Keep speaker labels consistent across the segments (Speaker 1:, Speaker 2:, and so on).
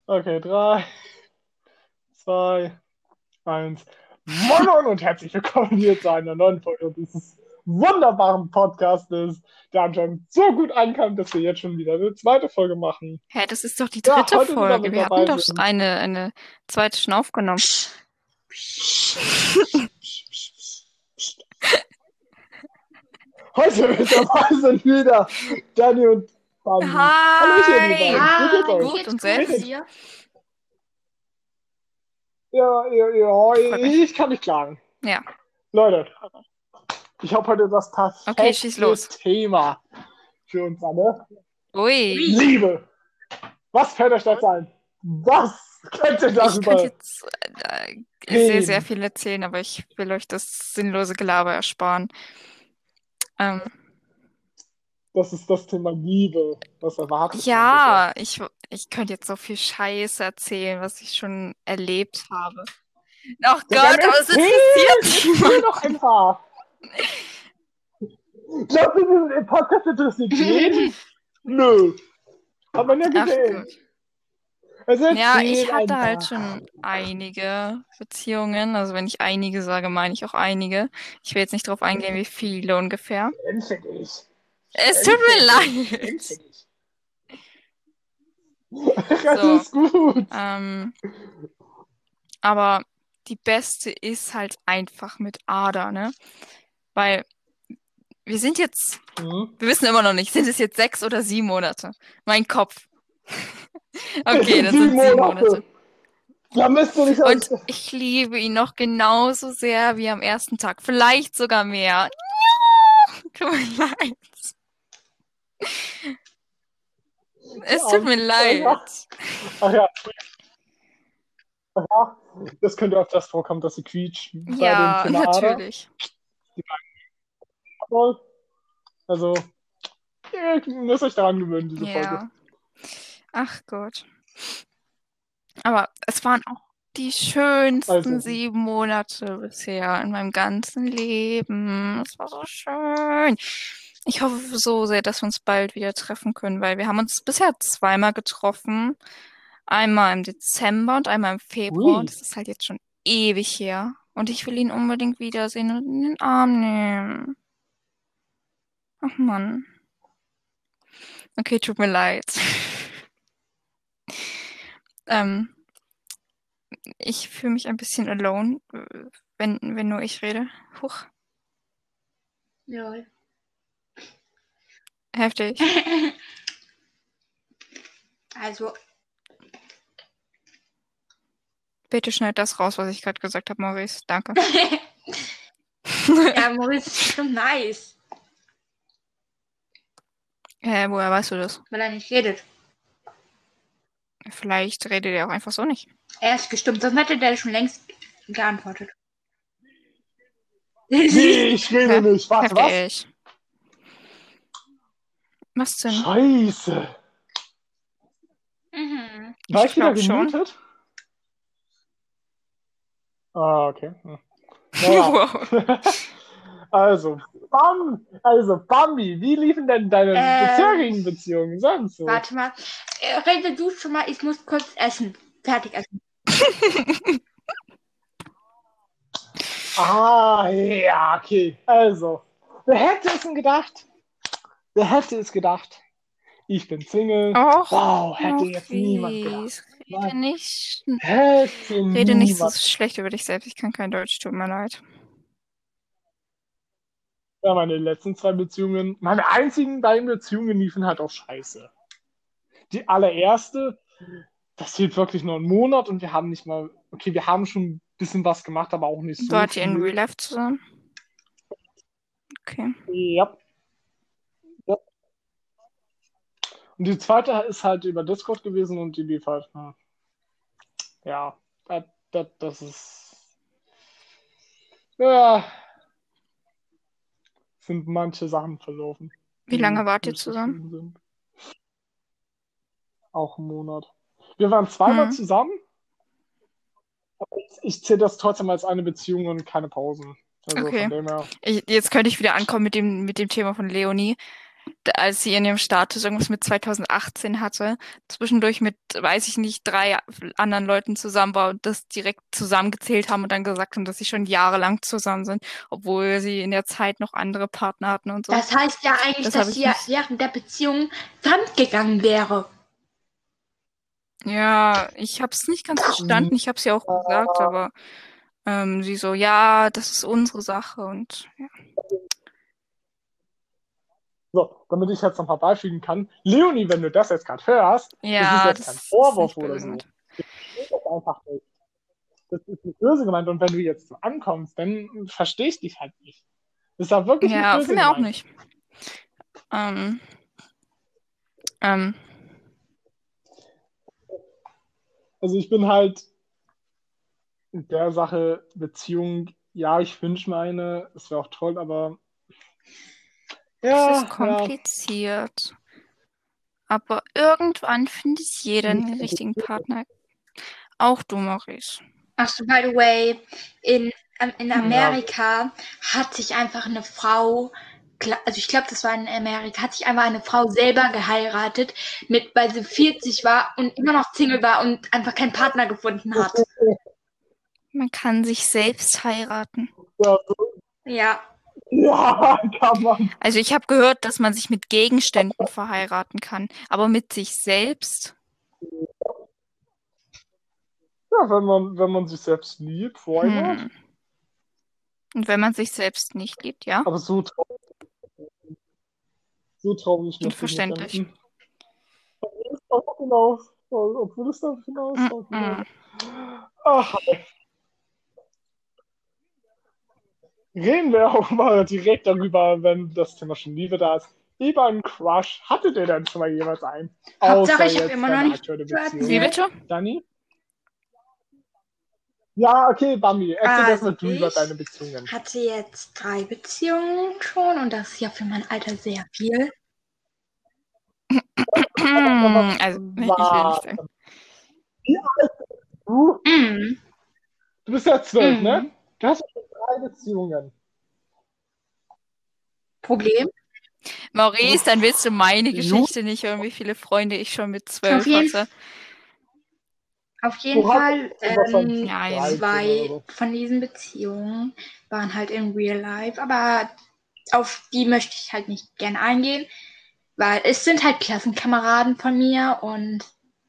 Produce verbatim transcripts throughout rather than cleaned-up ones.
Speaker 1: Okay, drei, zwei, eins. Moin Moin und herzlich willkommen hier zu einer neuen Folge dieses wunderbaren Podcastes, der anscheinend so gut ankam, dass wir jetzt schon wieder eine zweite Folge machen.
Speaker 2: Hä, das ist doch die
Speaker 1: Ja,
Speaker 2: dritte
Speaker 1: heute wieder
Speaker 2: Folge.
Speaker 1: mit
Speaker 2: Wir hatten
Speaker 1: dabei
Speaker 2: doch
Speaker 1: sind.
Speaker 2: eine, eine zweite schon aufgenommen.
Speaker 1: Heute mit dabei sind wieder Dani und Bambi. Hallöchen, ihr beiden. Wie geht's
Speaker 3: Hi,
Speaker 1: euch?
Speaker 3: mir
Speaker 2: Gut,
Speaker 3: geht's
Speaker 2: und
Speaker 3: gut
Speaker 2: selbst?
Speaker 3: und dir?
Speaker 1: Ja, ja, ja,
Speaker 2: Freut mich.
Speaker 1: ich kann nicht klagen.
Speaker 2: Ja.
Speaker 1: Leute, ich habe heute das
Speaker 2: Okay, schieß
Speaker 1: perfekte
Speaker 2: los.
Speaker 1: Thema für uns alle.
Speaker 2: Ui.
Speaker 1: Liebe. Was fällt euch dazu ein? Was könnt ihr
Speaker 2: Ich
Speaker 1: darüber
Speaker 2: könnte jetzt äh, sehr, sehr
Speaker 1: reden?
Speaker 2: viel erzählen, aber ich will euch das sinnlose Gelaber ersparen. Ähm,
Speaker 1: Das ist das Thema Liebe. Was erwartet man
Speaker 2: ja, ich, ich könnte jetzt so viel Scheiße erzählen, was ich schon erlebt habe. Ach
Speaker 1: bitte? Ja,
Speaker 2: Gott,
Speaker 1: dann
Speaker 2: aber es
Speaker 1: erzähl,
Speaker 2: interessiert
Speaker 1: erzähl
Speaker 2: niemand.
Speaker 1: doch einfach. Glaubt ihr, diesen Podcast interessiert jeden? Nö. Hat man ja
Speaker 2: Ach
Speaker 1: gesehen.
Speaker 2: gut.
Speaker 1: Also
Speaker 2: Ja,
Speaker 1: erzähl
Speaker 2: ich hatte
Speaker 1: einfach.
Speaker 2: halt schon einige Beziehungen. Also wenn ich einige sage, meine ich auch einige. Ich will jetzt nicht drauf eingehen, wie viele ungefähr.
Speaker 1: Schön für dich.
Speaker 2: Es
Speaker 1: Schön
Speaker 2: tut mir
Speaker 1: für dich. Schön
Speaker 2: leid.
Speaker 1: für dich. Das
Speaker 2: So,
Speaker 1: ist gut.
Speaker 2: ähm, aber die beste ist halt einfach mit Ada, ne? Weil wir sind jetzt,
Speaker 1: Hm?
Speaker 2: wir wissen immer noch nicht, sind es jetzt sechs oder sieben Monate? Mein Kopf. Okay, dann sind es sieben Monate.
Speaker 1: Da müsst du nicht
Speaker 2: Und ich liebe ihn noch genauso sehr wie am ersten Tag. Vielleicht sogar mehr. Tut mir leid. Es tut mir leid.
Speaker 1: Ach ja. Ach ja. Das könnte auch das vorkommen, dass sie quietscht bei
Speaker 2: Ja,
Speaker 1: dem Thema Ada.
Speaker 2: natürlich.
Speaker 1: Also, ihr müsst euch daran gewöhnen, diese Folge.
Speaker 2: Ja. Ach Gott. Aber es waren auch die schönsten
Speaker 1: Also.
Speaker 2: sieben Monate bisher in meinem ganzen Leben. Es war so schön. Ich hoffe so sehr, dass wir uns bald wieder treffen können, weil wir haben uns bisher zweimal getroffen. Einmal im Dezember und einmal im Februar.
Speaker 1: Ui.
Speaker 2: Das ist halt jetzt schon ewig her. Und ich will ihn unbedingt wiedersehen und in den Arm nehmen. Ach Mann. Okay, tut mir leid. ähm, ich fühle mich ein bisschen alone, wenn, wenn nur ich rede. Huch.
Speaker 3: Ja.
Speaker 2: Heftig.
Speaker 3: Also,
Speaker 2: Bitte schneid das raus, was ich gerade gesagt habe, Maurice. Danke.
Speaker 3: ja, Maurice ist schon nice,
Speaker 2: Hä, woher weißt du das?
Speaker 3: weil er nicht redet.
Speaker 2: Vielleicht redet er auch einfach so nicht.
Speaker 3: Er ist gestimmt, sonst hätte der schon längst geantwortet.
Speaker 1: Nee, ich rede
Speaker 2: Hä?
Speaker 1: nicht. Warte, was?
Speaker 2: Heftig. Was denn?
Speaker 1: Scheiße.
Speaker 3: Mhm.
Speaker 1: War
Speaker 2: Ich
Speaker 1: ich wieder
Speaker 2: glaub schon.
Speaker 1: gemutet? Ah, okay. Hm. Naja.
Speaker 2: Wow.
Speaker 1: Also, Bam, also, Bambi, wie liefen denn deine
Speaker 3: Ähm,
Speaker 1: bisherigen Beziehungen sonst so?
Speaker 3: Warte mal. Äh, Rede du schon mal, ich muss kurz essen. Fertig essen.
Speaker 1: Ah, ja, okay. Also, wer hätte es denn gedacht? Wer hätte es gedacht? Ich bin Single.
Speaker 2: Och,
Speaker 1: Wow, hätte jetzt niemand gedacht.
Speaker 2: Maurice, rede
Speaker 1: Nein.
Speaker 2: nicht,
Speaker 1: Hätte
Speaker 2: rede nicht so
Speaker 1: niemand.
Speaker 2: schlecht über dich selbst. Ich kann kein Deutsch, tut mir leid.
Speaker 1: Ja, meine letzten zwei Beziehungen, meine einzigen beiden Beziehungen liefen halt auch scheiße. Die allererste, das hielt wirklich nur einen Monat und wir haben nicht mal, okay, wir haben schon ein bisschen was gemacht, aber auch nicht so
Speaker 2: Wart ihr in
Speaker 1: viel.
Speaker 2: Real Life zusammen? Okay.
Speaker 1: Ja. Ja. Und die zweite ist halt über Discord gewesen und die lief halt, hm. ja, das, das, das ist, ja, sind manche Sachen verlaufen.
Speaker 2: Wie
Speaker 1: die
Speaker 2: lange wart ihr
Speaker 1: nicht so
Speaker 2: zusammen?
Speaker 1: schön sind. Auch einen Monat. Wir waren zweimal
Speaker 2: Hm.
Speaker 1: zusammen, aber ich, ich zähle das trotzdem als eine Beziehung und keine Pausen. Also
Speaker 2: Okay.
Speaker 1: von dem her.
Speaker 2: Ich, jetzt könnte ich wieder ankommen mit dem, mit dem Thema von Leonie. d- als sie in ihrem Status irgendwas mit zweitausendachtzehn hatte, zwischendurch mit, weiß ich nicht, drei anderen Leuten zusammen war und das direkt zusammengezählt haben und dann gesagt haben, dass sie schon jahrelang zusammen sind, obwohl sie in der Zeit noch andere Partner hatten und so.
Speaker 3: Das heißt ja eigentlich,
Speaker 2: Das habe
Speaker 3: dass
Speaker 2: ich
Speaker 3: sie ja
Speaker 2: nicht.
Speaker 3: während der Beziehung fremdgegangen wäre.
Speaker 2: Ja, ich habe es nicht ganz verstanden. Ich habe es ja auch gesagt, aber ähm, sie so, ja, das ist unsere Sache und ja.
Speaker 1: So, damit ich jetzt noch mal beispielen kann. Leonie, wenn du das jetzt gerade hörst, das ist
Speaker 2: Ja,
Speaker 1: jetzt
Speaker 2: das
Speaker 1: kein
Speaker 2: ist
Speaker 1: Vorwurf
Speaker 2: nicht
Speaker 1: oder
Speaker 2: böse
Speaker 1: so.
Speaker 2: gemeint.
Speaker 1: Das geht das einfach nicht. Das ist nicht böse gemeint. Und wenn du jetzt so ankommst, dann verstehe ich dich halt nicht. Das ist ja wirklich nicht
Speaker 2: Ja, von
Speaker 1: böse
Speaker 2: mir auch
Speaker 1: gemeint.
Speaker 2: nicht. Ähm, ähm,
Speaker 1: Also ich bin halt in der Sache Beziehung, ja, ich wünsche mir eine, es wäre auch toll, aber
Speaker 2: es
Speaker 1: ja,
Speaker 2: ist
Speaker 1: ja,
Speaker 2: kompliziert. Aber irgendwann findet jeder
Speaker 1: nicht
Speaker 2: den richtigen
Speaker 1: kompliziert.
Speaker 2: Partner. Auch du, Maurice.
Speaker 3: Ach so, by the way, in, ähm, in
Speaker 2: Hm.
Speaker 1: Ja,
Speaker 3: Amerika hat sich einfach eine Frau, kla- also ich glaube, das war in Amerika, hat sich einmal eine Frau selber geheiratet, mit, weil sie vierzig war und immer noch Single war und einfach keinen Partner gefunden hat.
Speaker 2: Man kann sich selbst heiraten.
Speaker 1: ja,
Speaker 3: Ja,
Speaker 1: ja, kann man.
Speaker 2: Also ich habe gehört, dass man sich mit Gegenständen verheiraten kann, aber mit sich selbst.
Speaker 1: Ja, wenn man, wenn man sich selbst liebt, why not?
Speaker 2: Hm. Und wenn man sich selbst nicht liebt, ja,
Speaker 1: Aber so traurig, so traurig möchte ich nicht
Speaker 2: verständlich.
Speaker 1: enden. Obwohl es darauf hinaus, obwohl es darauf hinaus,
Speaker 2: Mm-mm.
Speaker 1: ach, reden wir auch mal direkt darüber, wenn das Thema schon Liebe da ist. Über einen Crush. Hattet ihr denn schon mal jemals einen?
Speaker 3: Hauptsache,
Speaker 1: Außer
Speaker 3: ich habe
Speaker 1: jetzt
Speaker 3: immer noch
Speaker 1: deine
Speaker 3: nicht
Speaker 1: aktuelle
Speaker 3: gehört,
Speaker 1: Beziehung.
Speaker 2: Wie
Speaker 3: wer-
Speaker 2: bitte?
Speaker 1: Dani? Ja, okay, Bambi. Erzähl
Speaker 3: Also
Speaker 1: erstmal du über
Speaker 3: ich
Speaker 1: deine Beziehungen.
Speaker 3: hatte jetzt drei Beziehungen schon und das ist ja für mein Alter sehr viel.
Speaker 2: Also, ich will
Speaker 1: War,
Speaker 2: nicht sagen.
Speaker 1: wie alt bist du?
Speaker 3: Mm,
Speaker 1: Du bist ja zwölf, ne?
Speaker 3: mm.
Speaker 1: Du hast ja schon drei Beziehungen.
Speaker 3: Problem.
Speaker 2: Maurice, dann willst du meine
Speaker 1: Ju-
Speaker 2: Geschichte nicht hören, wie viele Freunde ich schon mit
Speaker 3: Auf
Speaker 2: zwölf
Speaker 3: jeden,
Speaker 2: hatte.
Speaker 3: auf jeden
Speaker 1: Du hast
Speaker 3: Fall,
Speaker 1: wahrscheinlich
Speaker 3: ähm,
Speaker 2: Nein.
Speaker 1: dreizehn oder
Speaker 3: zwei
Speaker 1: so.
Speaker 3: von diesen Beziehungen waren halt in Real Life, aber auf die möchte ich halt nicht gerne eingehen, weil es sind halt Klassenkameraden von mir und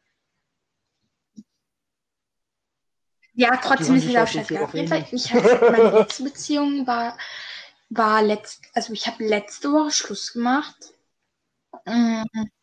Speaker 3: ja,
Speaker 1: Die
Speaker 3: trotzdem
Speaker 1: hören
Speaker 3: ist
Speaker 1: die
Speaker 3: es auch
Speaker 1: Scheiße hier
Speaker 3: scheißegal.
Speaker 1: auch
Speaker 3: Auf jeden
Speaker 1: eh
Speaker 3: Fall,
Speaker 1: nicht.
Speaker 3: ich hatte meine letzte Beziehung war, war letzt, also ich habe letzte Woche Schluss gemacht. Mm,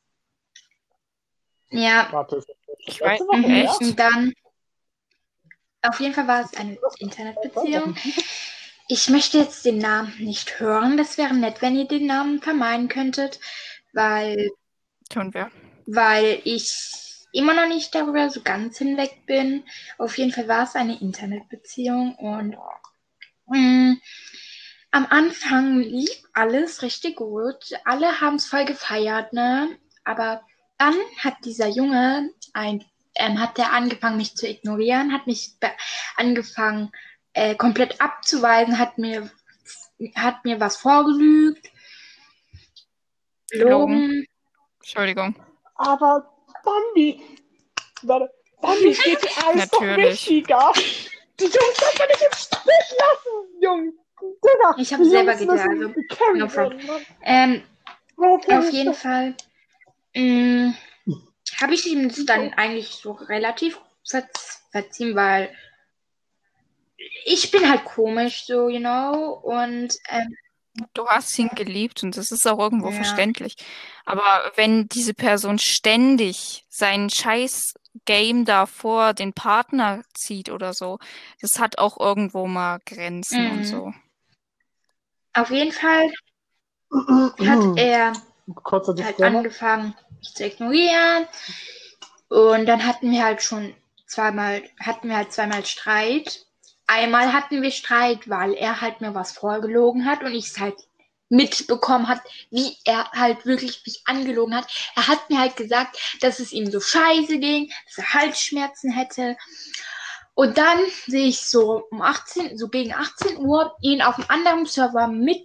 Speaker 3: ja,
Speaker 1: Warte, ist das
Speaker 2: Ich weiß,
Speaker 1: letzte Woche
Speaker 3: mhm.
Speaker 1: her?
Speaker 2: echt?
Speaker 3: Und dann, auf jeden Fall war es eine
Speaker 1: Das
Speaker 3: Internetbeziehung. Ich möchte jetzt den Namen nicht hören. Das wäre nett, wenn ihr den Namen vermeiden könntet, weil,
Speaker 2: Tun wir.
Speaker 3: weil ich immer noch nicht darüber so ganz hinweg bin. Auf jeden Fall war es eine Internetbeziehung und mh, am Anfang lief alles richtig gut. Alle haben es voll gefeiert, ne? Aber dann hat dieser Junge ein, ähm, hat der angefangen, mich zu ignorieren, hat mich be- angefangen, äh, komplett abzuweisen, hat mir, hat mir was vorgelügt,
Speaker 2: Gelogen.
Speaker 3: gelogen.
Speaker 2: Entschuldigung.
Speaker 1: Aber Bambi, warte, Bambi, G T A ist doch
Speaker 2: Natürlich.
Speaker 1: wichtiger. Die Jungs darf man nicht im Stich lassen, Jungs. Digga,
Speaker 3: Ich habe
Speaker 1: die
Speaker 3: selber
Speaker 1: Jungs
Speaker 3: G T A,
Speaker 1: müssen
Speaker 3: also
Speaker 1: gecarried
Speaker 3: no problem.
Speaker 1: werden, Mann.
Speaker 3: Ähm,
Speaker 1: Okay,
Speaker 3: auf jeden Fall mh, habe ich ihm das dann eigentlich so relativ verz verziehen, weil ich bin halt komisch, so, you know, und ähm,
Speaker 2: Du hast ihn geliebt und das ist auch irgendwo
Speaker 3: ja,
Speaker 2: verständlich. Aber wenn diese Person ständig seinen scheiß Game da vor den Partner zieht oder so, das hat auch irgendwo mal Grenzen und
Speaker 3: mhm.
Speaker 2: so.
Speaker 3: Auf jeden Fall hat er
Speaker 1: Kurzer
Speaker 3: halt
Speaker 1: Disclaimer.
Speaker 3: angefangen, mich zu ignorieren und dann hatten wir halt schon zweimal, hatten wir halt zweimal Streit. Einmal hatten wir Streit, weil er halt mir was vorgelogen hat und ich es halt mitbekommen hat, wie er halt wirklich mich angelogen hat. Er hat mir halt gesagt, dass es ihm so scheiße ging, dass er Halsschmerzen hätte. Und dann sehe ich so um achtzehn, so gegen achtzehn Uhr ihn auf einem anderen Server mit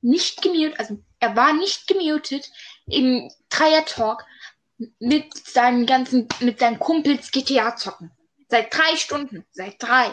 Speaker 3: nicht gemutet, also er war nicht gemutet im Dreier-Talk mit seinen ganzen, mit seinen Kumpels G T A zocken. Seit drei Stunden. Seit drei.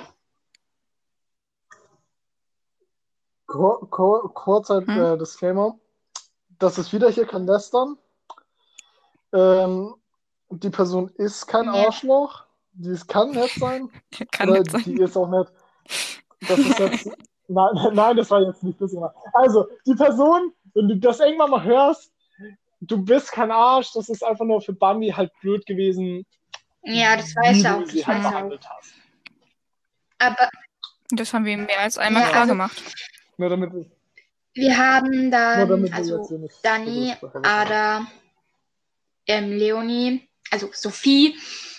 Speaker 1: Kur kur kurzer
Speaker 2: Hm?
Speaker 1: äh, Disclaimer. Das ist wieder hier kein Lästern. Ähm, die Person ist kein
Speaker 3: Ja.
Speaker 1: Arschloch. Die ist, kann nett sein.
Speaker 2: Kann
Speaker 1: Oder
Speaker 2: nicht sein.
Speaker 1: die ist auch nett. Das ist jetzt. Nein, nein, das war jetzt nicht das immer. Also, die Person, wenn du das irgendwann mal hörst, du bist kein Arsch, das ist einfach nur für Bambi halt blöd gewesen,
Speaker 3: Ja, das
Speaker 1: wie
Speaker 3: weiß er
Speaker 1: du
Speaker 3: auch.
Speaker 1: sie
Speaker 3: Das
Speaker 1: halt
Speaker 3: weiß er auch.
Speaker 1: behandelt hast.
Speaker 3: Aber
Speaker 2: Das haben wir ihm mehr als einmal
Speaker 3: Ja,
Speaker 2: klar
Speaker 3: also-
Speaker 2: gemacht.
Speaker 1: Nur damit, nur
Speaker 3: wir haben dann,
Speaker 1: damit wir jetzt
Speaker 3: also
Speaker 1: hier nicht
Speaker 3: Dani,
Speaker 1: drüber sprechen.
Speaker 3: Ada, ähm, Leonie, also Sophie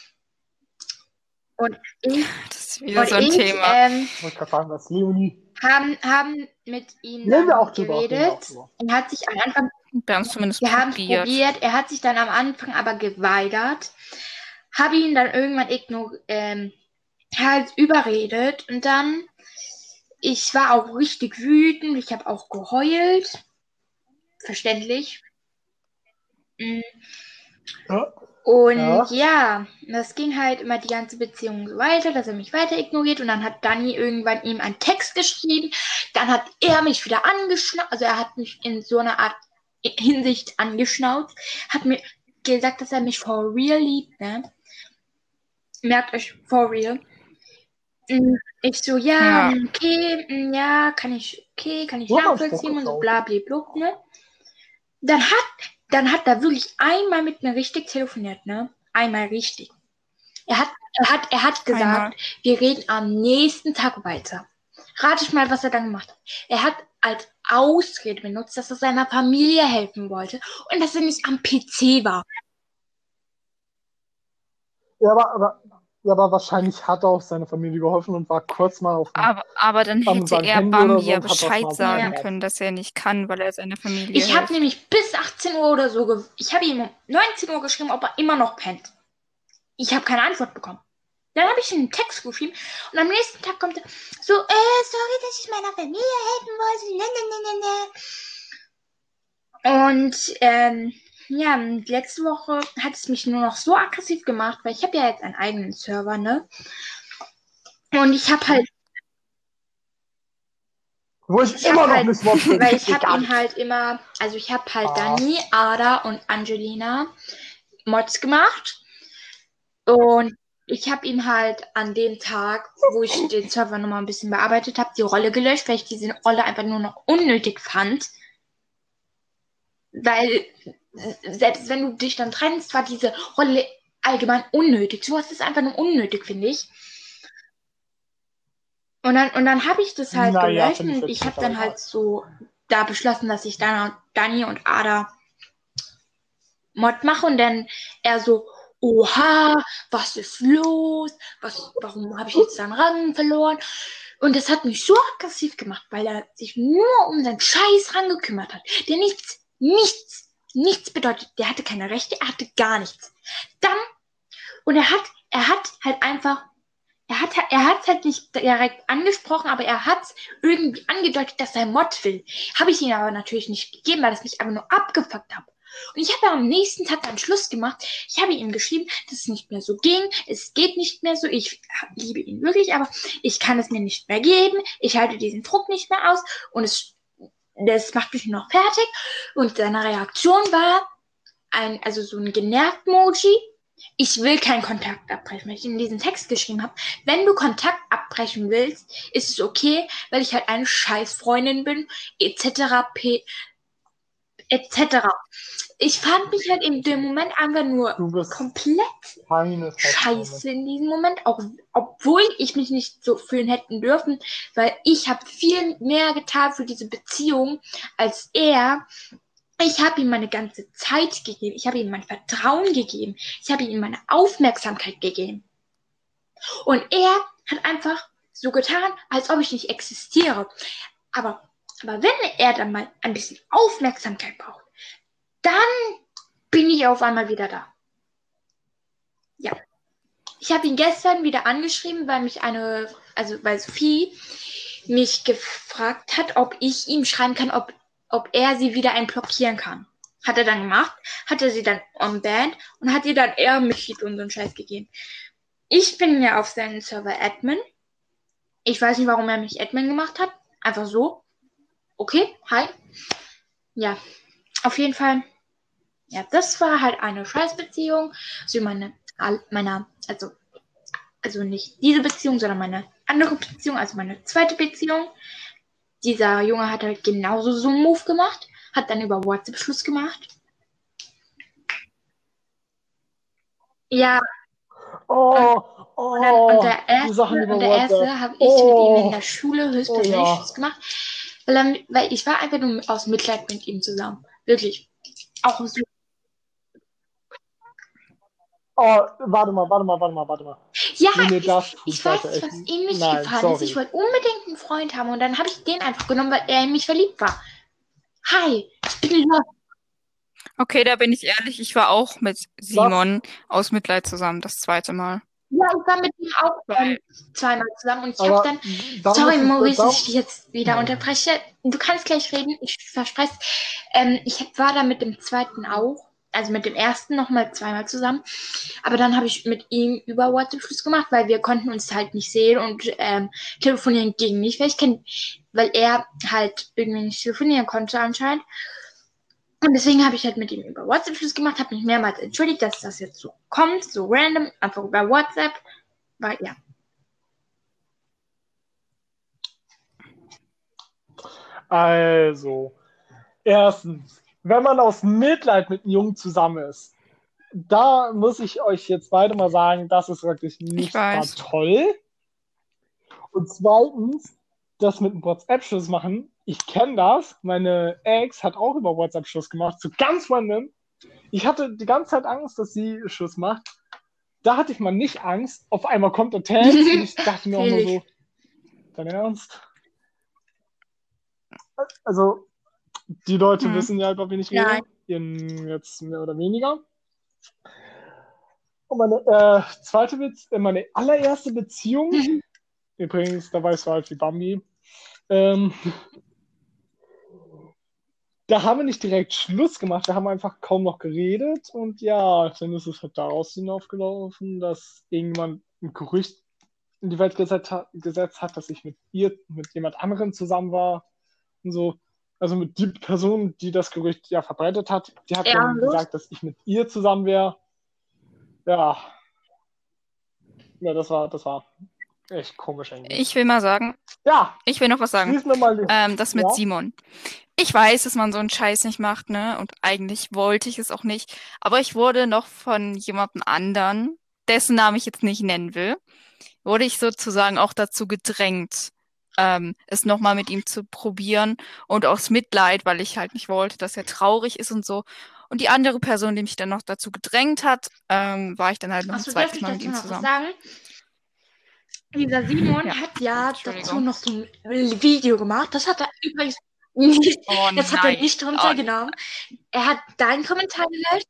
Speaker 3: und ich,
Speaker 2: Das ist wieder
Speaker 3: und
Speaker 2: so ein
Speaker 3: ich
Speaker 2: Thema.
Speaker 3: ähm,
Speaker 1: Ich wollte gerade sagen, was Leonie.
Speaker 3: haben, haben mit ihm
Speaker 1: Reden wir
Speaker 3: dann
Speaker 1: auch drüber, reden wir auch
Speaker 3: geredet.
Speaker 1: drüber.
Speaker 3: Er hat sich am Anfang
Speaker 2: Wir haben es zumindest
Speaker 3: Wir haben es
Speaker 2: probiert.
Speaker 3: probiert. Er hat sich dann am Anfang aber geweigert. Habe ihn dann irgendwann ignor ähm, halt überredet. Und dann, ich war auch richtig wütend. Ich habe auch geheult. Verständlich. Mm.
Speaker 1: Ja.
Speaker 3: Und
Speaker 1: Ja.
Speaker 3: ja. das ging halt immer die ganze Beziehung so weiter, dass er mich weiter ignoriert. Und dann hat Dani irgendwann ihm einen Text geschrieben. Dann hat er mich wieder angeschnauzt. Also er hat mich in so einer Art Hinsicht angeschnauzt. Hat mir gesagt, dass er mich for real liebt, ne? Merkt euch, for real. Mm, Ich so, ja,
Speaker 2: Ja.
Speaker 3: mm, okay, mm, ja, kann ich, okay, kann ich
Speaker 1: So hat man
Speaker 3: nachvollziehen und so
Speaker 1: Spruch
Speaker 3: bla bla bla, ne? Dann hat, dann hat er wirklich einmal mit mir richtig telefoniert, ne? Einmal richtig. Er hat, er hat, er hat gesagt,
Speaker 2: Einmal.
Speaker 3: wir reden am nächsten Tag weiter. Rate mal, was er dann gemacht hat. Er hat als Ausrede benutzt, dass er seiner Familie helfen wollte und dass er nicht am P C war.
Speaker 1: Ja, aber, aber, ja, aber wahrscheinlich hat er auch seiner Familie geholfen und war kurz mal auf dem
Speaker 2: Aber, aber dann
Speaker 1: Am
Speaker 2: hätte
Speaker 1: seinem
Speaker 2: er
Speaker 1: Handy oder
Speaker 2: Bambi
Speaker 1: so
Speaker 2: ja
Speaker 1: und hat das
Speaker 2: Bescheid
Speaker 1: mal
Speaker 2: sagen
Speaker 3: Ja.
Speaker 2: können, dass er nicht kann, weil er seiner Familie
Speaker 3: Ich habe
Speaker 2: hilft.
Speaker 3: nämlich bis achtzehn Uhr oder so, ge ich habe ihm um neunzehn Uhr geschrieben, ob er immer noch pennt. Ich habe keine Antwort bekommen. Dann habe ich ihm einen Text geschrieben und am nächsten Tag kommt er so, äh, sorry, dass ich meiner Familie helfen wollte. Ne, ne, ne, ne, ne. Und ähm, ja, letzte Woche hat es mich nur noch so aggressiv gemacht, weil ich habe ja jetzt einen eigenen Server, ne? Und ich habe halt,
Speaker 1: Wo ich,
Speaker 3: ich
Speaker 1: immer
Speaker 3: hab
Speaker 1: noch
Speaker 3: halt,
Speaker 1: nicht Wort
Speaker 3: weil ich
Speaker 1: Gar
Speaker 3: habe ihn
Speaker 1: nicht.
Speaker 3: halt immer, also ich habe halt
Speaker 1: Ah.
Speaker 3: Dani, Ada und Angelina Mods gemacht. Und ich habe ihm halt an dem Tag, wo ich den Server nochmal ein bisschen bearbeitet habe, die Rolle gelöscht, weil ich diese Rolle einfach nur noch unnötig fand. Weil selbst wenn du dich dann trennst, war diese Rolle allgemein unnötig. Sowas ist einfach nur unnötig, finde ich. Und dann, und dann habe ich das halt
Speaker 1: Naja,
Speaker 3: gelöscht
Speaker 1: finde ich
Speaker 3: und
Speaker 1: jetzt
Speaker 3: ich habe
Speaker 1: nicht,
Speaker 3: dann
Speaker 1: aber
Speaker 3: halt so da beschlossen, dass ich dann Dani und Ada Mod mache und dann er so, oha, was ist los? Was, warum habe ich jetzt seinen Rang verloren? Und das hat mich so aggressiv gemacht, weil er sich nur um seinen Scheiß Rang gekümmert hat. Der nichts, nichts, nichts bedeutet. Der hatte keine Rechte, er hatte gar nichts. Dann, und er hat, er hat halt einfach, er hat, er hat halt nicht direkt angesprochen, aber er hat irgendwie angedeutet, dass er Mod will. Habe ich ihm aber natürlich nicht gegeben, weil das mich aber nur abgefuckt hat. Und ich habe am nächsten Tag einen Schluss gemacht. Ich habe ihm geschrieben, dass es nicht mehr so ging. Es geht nicht mehr so. Ich liebe ihn wirklich, aber ich kann es mir nicht mehr geben. Ich halte diesen Druck nicht mehr aus. Und es, das macht mich nur noch fertig. Und seine Reaktion war ein, also so ein genervt Emoji. Ich will keinen Kontakt abbrechen, weil ich in diesem Text geschrieben habe. Wenn du Kontakt abbrechen willst, ist es okay, weil ich halt eine Scheißfreundin bin, et cetera p. etc. Ich fand mich halt in dem Moment einfach nur
Speaker 1: du bist
Speaker 3: komplett
Speaker 1: keine
Speaker 3: scheiße in diesem Moment, auch obwohl ich mich nicht so fühlen hätten dürfen, weil ich habe viel mehr getan für diese Beziehung als er. Ich habe ihm meine ganze Zeit gegeben, ich habe ihm mein Vertrauen gegeben, ich habe ihm meine Aufmerksamkeit gegeben. Und er hat einfach so getan, als ob ich nicht existiere. Aber, aber wenn er dann mal ein bisschen Aufmerksamkeit braucht, dann bin ich auf einmal wieder da. Ja. Ich habe ihn gestern wieder angeschrieben, weil mich eine, also weil Sophie mich gefragt hat, ob ich ihm schreiben kann, ob, ob er sie wieder entblockieren kann. Hat er dann gemacht, hat er sie dann unbanned und hat ihr dann eher Mitglied und so einen Scheiß gegeben. Ich bin ja auf seinem Server Admin. Ich weiß nicht, warum er mich Admin gemacht hat. Einfach so. Okay, hi. Ja, auf jeden Fall. Ja, das war halt eine Scheißbeziehung. So meine, meiner, also, also nicht diese Beziehung, sondern meine andere Beziehung, also meine zweite Beziehung. Dieser Junge hat halt genauso so einen Move gemacht. Hat dann über WhatsApp Schluss gemacht. Ja.
Speaker 1: Oh,
Speaker 3: und, dann, und
Speaker 1: oh,
Speaker 3: der
Speaker 1: die
Speaker 3: erste,
Speaker 1: Sachen über
Speaker 3: und der
Speaker 1: WhatsApp.
Speaker 3: erste habe ich
Speaker 1: Oh.
Speaker 3: mit ihm in der Schule höchstpersönlich
Speaker 1: Oh, ja.
Speaker 3: Schluss gemacht. Weil, er, weil ich war einfach nur aus Mitleid mit ihm zusammen. Wirklich. Auch so.
Speaker 1: Oh, warte mal, warte mal, warte mal, warte mal.
Speaker 3: Ja,
Speaker 1: Nee, nee,
Speaker 3: ich,
Speaker 1: das
Speaker 3: ich
Speaker 1: tut
Speaker 3: weiß
Speaker 1: Leute
Speaker 3: nicht,
Speaker 1: echt-
Speaker 3: was ihm nicht
Speaker 1: Nein,
Speaker 3: gefallen
Speaker 1: sorry.
Speaker 3: ist. Ich wollte unbedingt einen Freund haben und dann habe ich den einfach genommen, weil er in mich verliebt war. Hi, ich bin lost.
Speaker 2: Okay, da bin ich ehrlich, ich war auch mit Simon aus Mitleid zusammen, das zweite Mal.
Speaker 3: Ja, ich war mit ihm auch ähm, zweimal zusammen und ich
Speaker 1: Aber
Speaker 3: habe dann.
Speaker 1: da
Speaker 3: Sorry,
Speaker 1: muss ich-
Speaker 3: Maurice,
Speaker 1: da-
Speaker 3: dass ich dich jetzt wieder
Speaker 1: Hm.
Speaker 3: unterbreche. Du kannst gleich reden, ich verspreche ähm, Ich war da mit dem zweiten auch, also mit dem ersten nochmal zweimal zusammen. Aber dann habe ich mit ihm über WhatsApp Schluss gemacht, weil wir konnten uns halt nicht sehen und ähm, telefonieren ging nicht, weil ich kenn, weil er halt irgendwie nicht telefonieren konnte anscheinend. Und deswegen habe ich halt mit ihm über WhatsApp Schluss gemacht, habe mich mehrmals entschuldigt, dass das jetzt so kommt, so random, einfach über WhatsApp. Weil, ja.
Speaker 1: Also, erstens, wenn man aus Mitleid mit einem Jungen zusammen ist, da muss ich euch jetzt beide mal sagen, das ist wirklich nicht
Speaker 2: weiß.
Speaker 1: gerade toll. Und zweitens, das mit einem WhatsApp-Schluss machen, ich kenne das. Meine Ex hat auch über WhatsApp Schluss gemacht, so ganz random. Ich hatte die ganze Zeit Angst, dass sie Schluss macht. Da hatte ich mal nicht Angst. Auf einmal kommt der Text und ich dachte mir auch nur so, dein Ernst? Also, die Leute
Speaker 2: Hm.
Speaker 1: wissen ja, über wen ich
Speaker 3: Nein.
Speaker 1: rede. Jetzt mehr oder weniger. Und meine äh, zweite Witz, äh, meine allererste Beziehung, übrigens, da weißt du halt wie Bambi, ähm, da haben wir nicht direkt Schluss gemacht, da haben wir einfach kaum noch geredet und ja, dann ist es halt daraus hinaufgelaufen, dass irgendwann ein Gerücht in die Welt gesetzt hat, gesetzt hat, dass ich mit ihr, mit jemand anderem zusammen war und so. Also mit die Person, die das Gerücht ja verbreitet hat, die hat
Speaker 3: Ja,
Speaker 1: dann
Speaker 3: los.
Speaker 1: gesagt, dass ich mit ihr zusammen wäre. Ja. Ja, das war, das war echt komisch eigentlich.
Speaker 2: Ich will mal sagen,
Speaker 1: Ja,
Speaker 2: ich will noch was sagen.
Speaker 1: schließen wir mal die.
Speaker 2: Ähm, das mit
Speaker 1: Ja.
Speaker 2: Simon. Ich weiß, dass man so einen Scheiß nicht macht, ne? Und eigentlich wollte ich es auch nicht. Aber ich wurde noch von jemandem anderen, dessen Namen ich jetzt nicht nennen will, wurde ich sozusagen auch dazu gedrängt, ähm, es nochmal mit ihm zu probieren. Und aus Mitleid, weil ich halt nicht wollte, dass er traurig ist und so. Und die andere Person, die mich dann noch dazu gedrängt hat, ähm, war ich dann halt noch ein
Speaker 3: Achso, darf
Speaker 2: zweites
Speaker 3: ich
Speaker 2: Mal mit
Speaker 3: dazu
Speaker 2: ihm
Speaker 3: noch was
Speaker 2: zusammen.
Speaker 3: sagen? Dieser Simon
Speaker 2: Ja.
Speaker 3: hat ja
Speaker 2: Entschuldigung.
Speaker 3: dazu noch so ein Video gemacht. Das hat er übrigens nicht,
Speaker 2: Oh
Speaker 3: das hat er
Speaker 2: nein.
Speaker 3: nicht
Speaker 2: Oh,
Speaker 3: runtergenommen. Er hat deinen Kommentar gelöscht.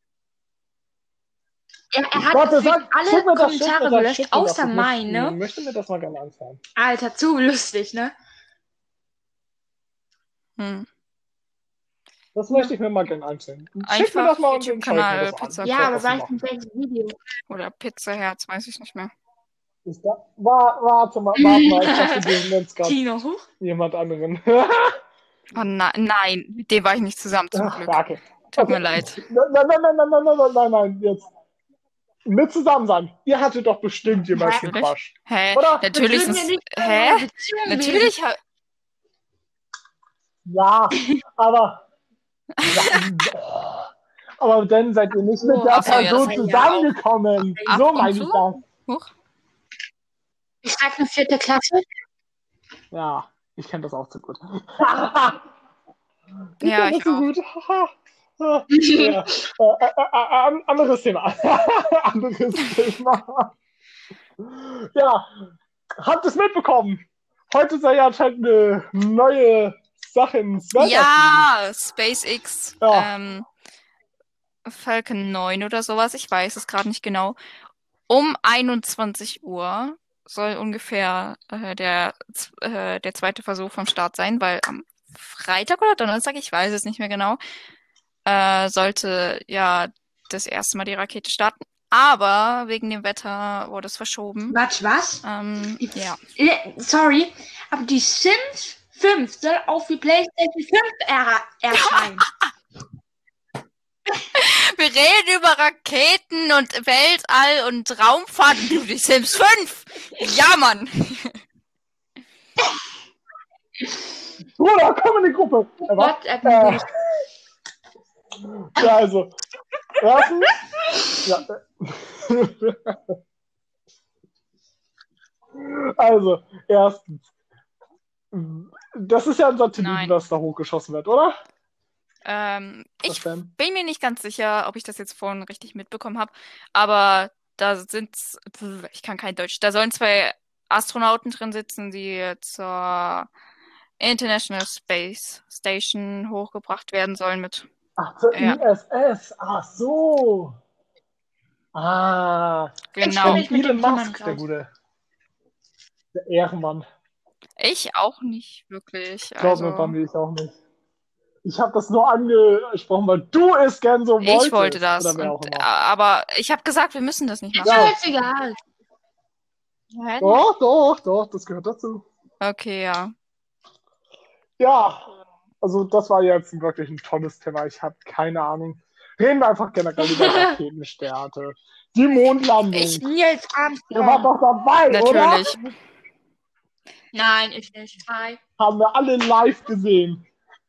Speaker 3: Er, er hat
Speaker 1: Warte,
Speaker 3: gefühlt
Speaker 1: sag,
Speaker 3: alle
Speaker 1: schick mir das,
Speaker 3: Kommentare
Speaker 1: schick mir das,
Speaker 3: gelöscht,
Speaker 1: schick mir das.
Speaker 3: außer
Speaker 1: Ich muss-
Speaker 3: meine.
Speaker 1: Ich möchte mir das mal gerne anschauen.
Speaker 3: Alter, zu lustig, ne?
Speaker 2: hm.
Speaker 1: Das möchte ich mir mal gerne anschauen. Schick mir
Speaker 2: Einfach
Speaker 1: das mal und dann schaue ich
Speaker 2: YouTube-Kanal
Speaker 1: mir das an.
Speaker 2: Pizza
Speaker 3: Ja,
Speaker 1: Schau,
Speaker 3: aber
Speaker 1: was sie
Speaker 3: weiß
Speaker 1: macht.
Speaker 3: nicht welches Video.
Speaker 2: Oder Pizzaherz, weiß ich nicht mehr.
Speaker 1: Ist da, war, warte mal, warte mal, ich dachte, du nennst gerade
Speaker 3: Tino, huch.
Speaker 1: jemand anderen.
Speaker 2: Oh nein, nein, mit dem war ich nicht zusammen, zum
Speaker 1: Ach,
Speaker 2: Glück.
Speaker 1: ja, okay.
Speaker 2: Tut
Speaker 1: Okay.
Speaker 2: mir leid.
Speaker 1: Nein, nein, nein, nein, nein, nein, nein, nein, nein, jetzt. Mit zusammen sein. Ihr hattet doch bestimmt jemals einen
Speaker 2: Natürlich.
Speaker 1: Crush.
Speaker 2: Hä?
Speaker 1: Oder?
Speaker 2: Natürlich
Speaker 3: würden wir
Speaker 2: ist.
Speaker 3: nicht über
Speaker 2: Hä?
Speaker 3: eine Beziehung reden.
Speaker 2: Natürlich. ha-
Speaker 1: Ja, aber. Ja, aber dann seid ihr nicht mit
Speaker 3: Oh,
Speaker 1: der
Speaker 2: ach so, ja, das
Speaker 1: Person
Speaker 2: hab ich
Speaker 1: zusammengekommen.
Speaker 2: Ab
Speaker 1: So
Speaker 2: und
Speaker 1: meine
Speaker 2: zu?
Speaker 1: ich das.
Speaker 2: Huch.
Speaker 3: Ich schreibe eine vierte Klasse.
Speaker 1: Ja, ich kenne das auch zu gut. ich
Speaker 2: Ja,
Speaker 1: kenn
Speaker 2: ich
Speaker 1: das so
Speaker 2: auch.
Speaker 1: gut. ja. äh, äh, äh, äh, anderes Thema. anderes Thema. Ja, habt ihr es mitbekommen? Heute sei ja anscheinend eine neue Sache ins Weltall
Speaker 2: Ja, SpaceX.
Speaker 1: Ja.
Speaker 2: Ähm, Falcon neun oder sowas. Ich weiß es gerade nicht genau. Um einundzwanzig Uhr soll ungefähr äh, der, z- äh, der zweite Versuch vom Start sein, weil am Freitag oder Donnerstag, ich weiß es nicht mehr genau, äh, sollte ja das erste Mal die Rakete starten. Aber wegen dem Wetter wurde es verschoben.
Speaker 3: Warte, was?
Speaker 2: Ähm,
Speaker 3: Die,
Speaker 2: ja.
Speaker 3: äh, sorry, aber die Sims fünf soll auf die PlayStation fünf er erscheinen.
Speaker 2: Wir reden über Raketen und Weltall und Raumfahrt und du die Sims fünf. Ja, Mann.
Speaker 1: Bruder, komm in die Gruppe! Äh, was?
Speaker 3: WhatsApp
Speaker 1: Äh,
Speaker 3: nicht.
Speaker 1: ja, also, erstens, ja, äh, also, erstens, das ist ja ein Satellit,
Speaker 2: Nein.
Speaker 1: was da hochgeschossen wird, oder?
Speaker 2: Ähm,
Speaker 1: Was
Speaker 2: ich
Speaker 1: denn?
Speaker 2: bin mir nicht ganz sicher, ob ich das jetzt vorhin richtig mitbekommen habe, aber da sind, ich kann kein Deutsch, da sollen zwei Astronauten drin sitzen, die zur International Space Station hochgebracht werden sollen mit.
Speaker 1: Ach, zur
Speaker 2: Ja.
Speaker 1: I S S. Ach so. Ah.
Speaker 2: Genau.
Speaker 3: Ich mit dem
Speaker 1: Elon
Speaker 3: Thema
Speaker 1: Musk,
Speaker 3: nicht
Speaker 1: der
Speaker 3: aus.
Speaker 1: Gute. Der Ehrenmann.
Speaker 2: Ich auch nicht wirklich.
Speaker 1: Glaub mir,
Speaker 2: Also,
Speaker 1: Bambi, ich auch nicht. Ich habe das nur angesprochen, weil du es gern so wolltest.
Speaker 2: ich wollte das.
Speaker 1: Oder wer
Speaker 2: Und,
Speaker 1: auch immer.
Speaker 2: aber ich habe gesagt, wir müssen das nicht
Speaker 3: Ist
Speaker 2: machen.
Speaker 3: mir
Speaker 1: Ja.
Speaker 3: jetzt egal.
Speaker 2: Hä?
Speaker 1: Doch, doch, doch, das gehört dazu.
Speaker 2: Okay, ja.
Speaker 1: Ja, also das war jetzt wirklich ein tolles Thema. Ich habe keine Ahnung. Reden wir einfach generell über Raketenstarte. Die Mondlandung.
Speaker 2: Ich-
Speaker 3: Nils
Speaker 1: Ihr wart
Speaker 3: Armstrong.
Speaker 1: doch dabei,
Speaker 2: Natürlich.
Speaker 1: oder?
Speaker 3: Nein, ich nicht. Hi.
Speaker 1: Haben wir alle live gesehen.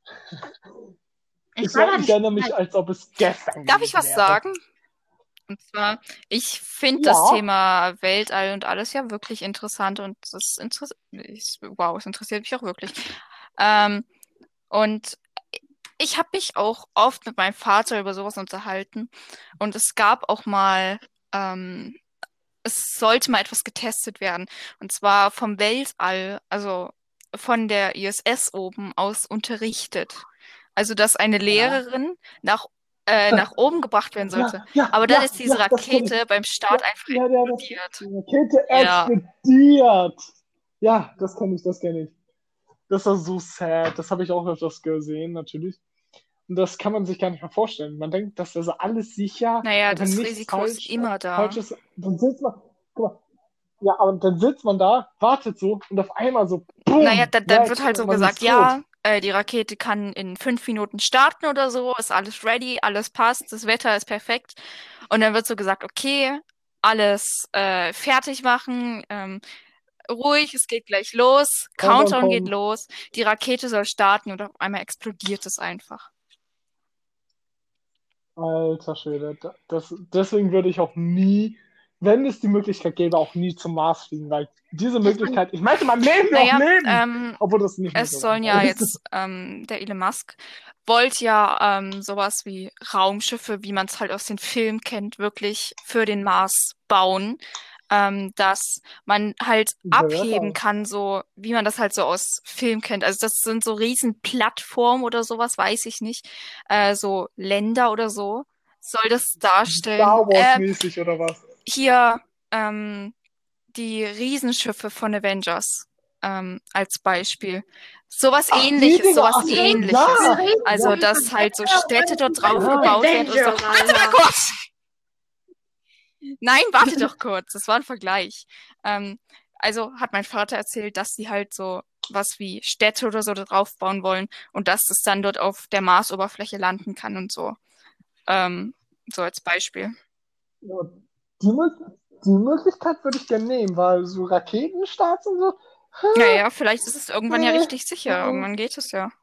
Speaker 3: Ich
Speaker 1: Ich,
Speaker 3: war da
Speaker 1: ich
Speaker 3: nicht
Speaker 1: erinnere mich,
Speaker 3: dabei.
Speaker 1: als ob es gestern
Speaker 2: Darf ich was
Speaker 1: gewesen wäre.
Speaker 2: sagen? Und zwar, ich finde
Speaker 1: Ja.
Speaker 2: das Thema Weltall und alles ja wirklich interessant und das interessiert mich, wow, es interessiert mich auch wirklich. Ähm, und ich habe mich auch oft mit meinem Vater über sowas unterhalten und es gab auch mal, ähm, es sollte mal etwas getestet werden und zwar vom Weltall, also von der I S S oben aus unterrichtet. Also, dass eine Lehrerin nach, äh, nach oben gebracht werden sollte.
Speaker 1: Ja, ja,
Speaker 2: Aber dann
Speaker 1: ja,
Speaker 2: ist diese
Speaker 1: ja, das kenn ich.
Speaker 2: Rakete beim Start
Speaker 1: Ja,
Speaker 2: einfach
Speaker 1: ja, ja, das,
Speaker 2: explodiert.
Speaker 1: die Rakete
Speaker 2: Ja.
Speaker 1: explodiert. Ja, das kenne ich, das kenne ich. Das war so sad. Das habe ich auch öfters gesehen, natürlich. Und das kann man sich gar nicht mehr vorstellen. Man denkt, das ist alles sicher.
Speaker 2: Naja,
Speaker 1: und wenn
Speaker 2: das
Speaker 1: nichts
Speaker 2: Risiko
Speaker 1: falsch,
Speaker 2: ist immer da.
Speaker 1: falsch ist, dann sitzt man. Guck mal. Ja, aber dann sitzt man da, wartet so und auf einmal so, boom,
Speaker 2: Naja, dann, dann
Speaker 1: weg,
Speaker 2: wird halt so
Speaker 1: und man
Speaker 2: gesagt,
Speaker 1: ist tot.
Speaker 2: ja, äh, die Rakete kann in fünf Minuten starten oder so, ist alles ready, alles passt, das Wetter ist perfekt. Und dann wird so gesagt, okay, alles äh, fertig machen, ähm, ruhig, es geht gleich los,
Speaker 1: Countdown
Speaker 2: Countdown geht
Speaker 1: kommt.
Speaker 2: los, die Rakete soll starten und auf einmal explodiert es einfach.
Speaker 1: Alter Schwede. da- Das, deswegen würde ich auch nie, wenn es die Möglichkeit gäbe, auch nie zum Mars fliegen, weil diese Möglichkeit, ich möchte mein Leben
Speaker 2: Naja,
Speaker 1: auch leben,
Speaker 2: ähm,
Speaker 1: obwohl das nicht mehr
Speaker 2: es
Speaker 1: so
Speaker 2: sollen
Speaker 1: einfach
Speaker 2: ja
Speaker 1: ist.
Speaker 2: jetzt, ähm, der Elon Musk wollte ja ähm, sowas wie Raumschiffe, wie man es halt aus den Filmen kennt, wirklich für den Mars bauen, ähm, dass man halt abheben
Speaker 1: Interessant.
Speaker 2: kann, so wie man das halt so aus Film kennt. Also das sind so riesen Plattformen oder sowas, weiß ich nicht, äh, so Länder oder so, soll das darstellen.
Speaker 1: Star
Speaker 2: Äh,
Speaker 1: Wars-mäßig oder was?
Speaker 2: hier ähm, die Riesenschiffe von Avengers ähm, als Beispiel. Sowas
Speaker 1: Ach, die
Speaker 2: ähnliches,
Speaker 1: Dinger,
Speaker 2: sowas
Speaker 1: ach so,
Speaker 2: ähnliches.
Speaker 1: ja,
Speaker 2: Also,
Speaker 1: ja.
Speaker 2: dass halt so Städte dort drauf
Speaker 1: Ah.
Speaker 2: gebaut werden und so.
Speaker 3: Avengers,
Speaker 2: Warte mal
Speaker 3: Alter.
Speaker 2: kurz! Nein, warte doch kurz. Das war ein Vergleich. Ähm, also hat mein Vater erzählt, dass die halt so was wie Städte oder so da drauf bauen wollen und dass das dann dort auf der Marsoberfläche landen kann und so. Ähm, so als Beispiel.
Speaker 1: Ja, Die, Mö- die Möglichkeit würde ich gerne nehmen, weil so Raketenstarts und so,
Speaker 2: Naja, vielleicht ist es irgendwann ja
Speaker 1: Äh,
Speaker 2: richtig sicher.
Speaker 1: äh.
Speaker 2: Irgendwann geht es ja.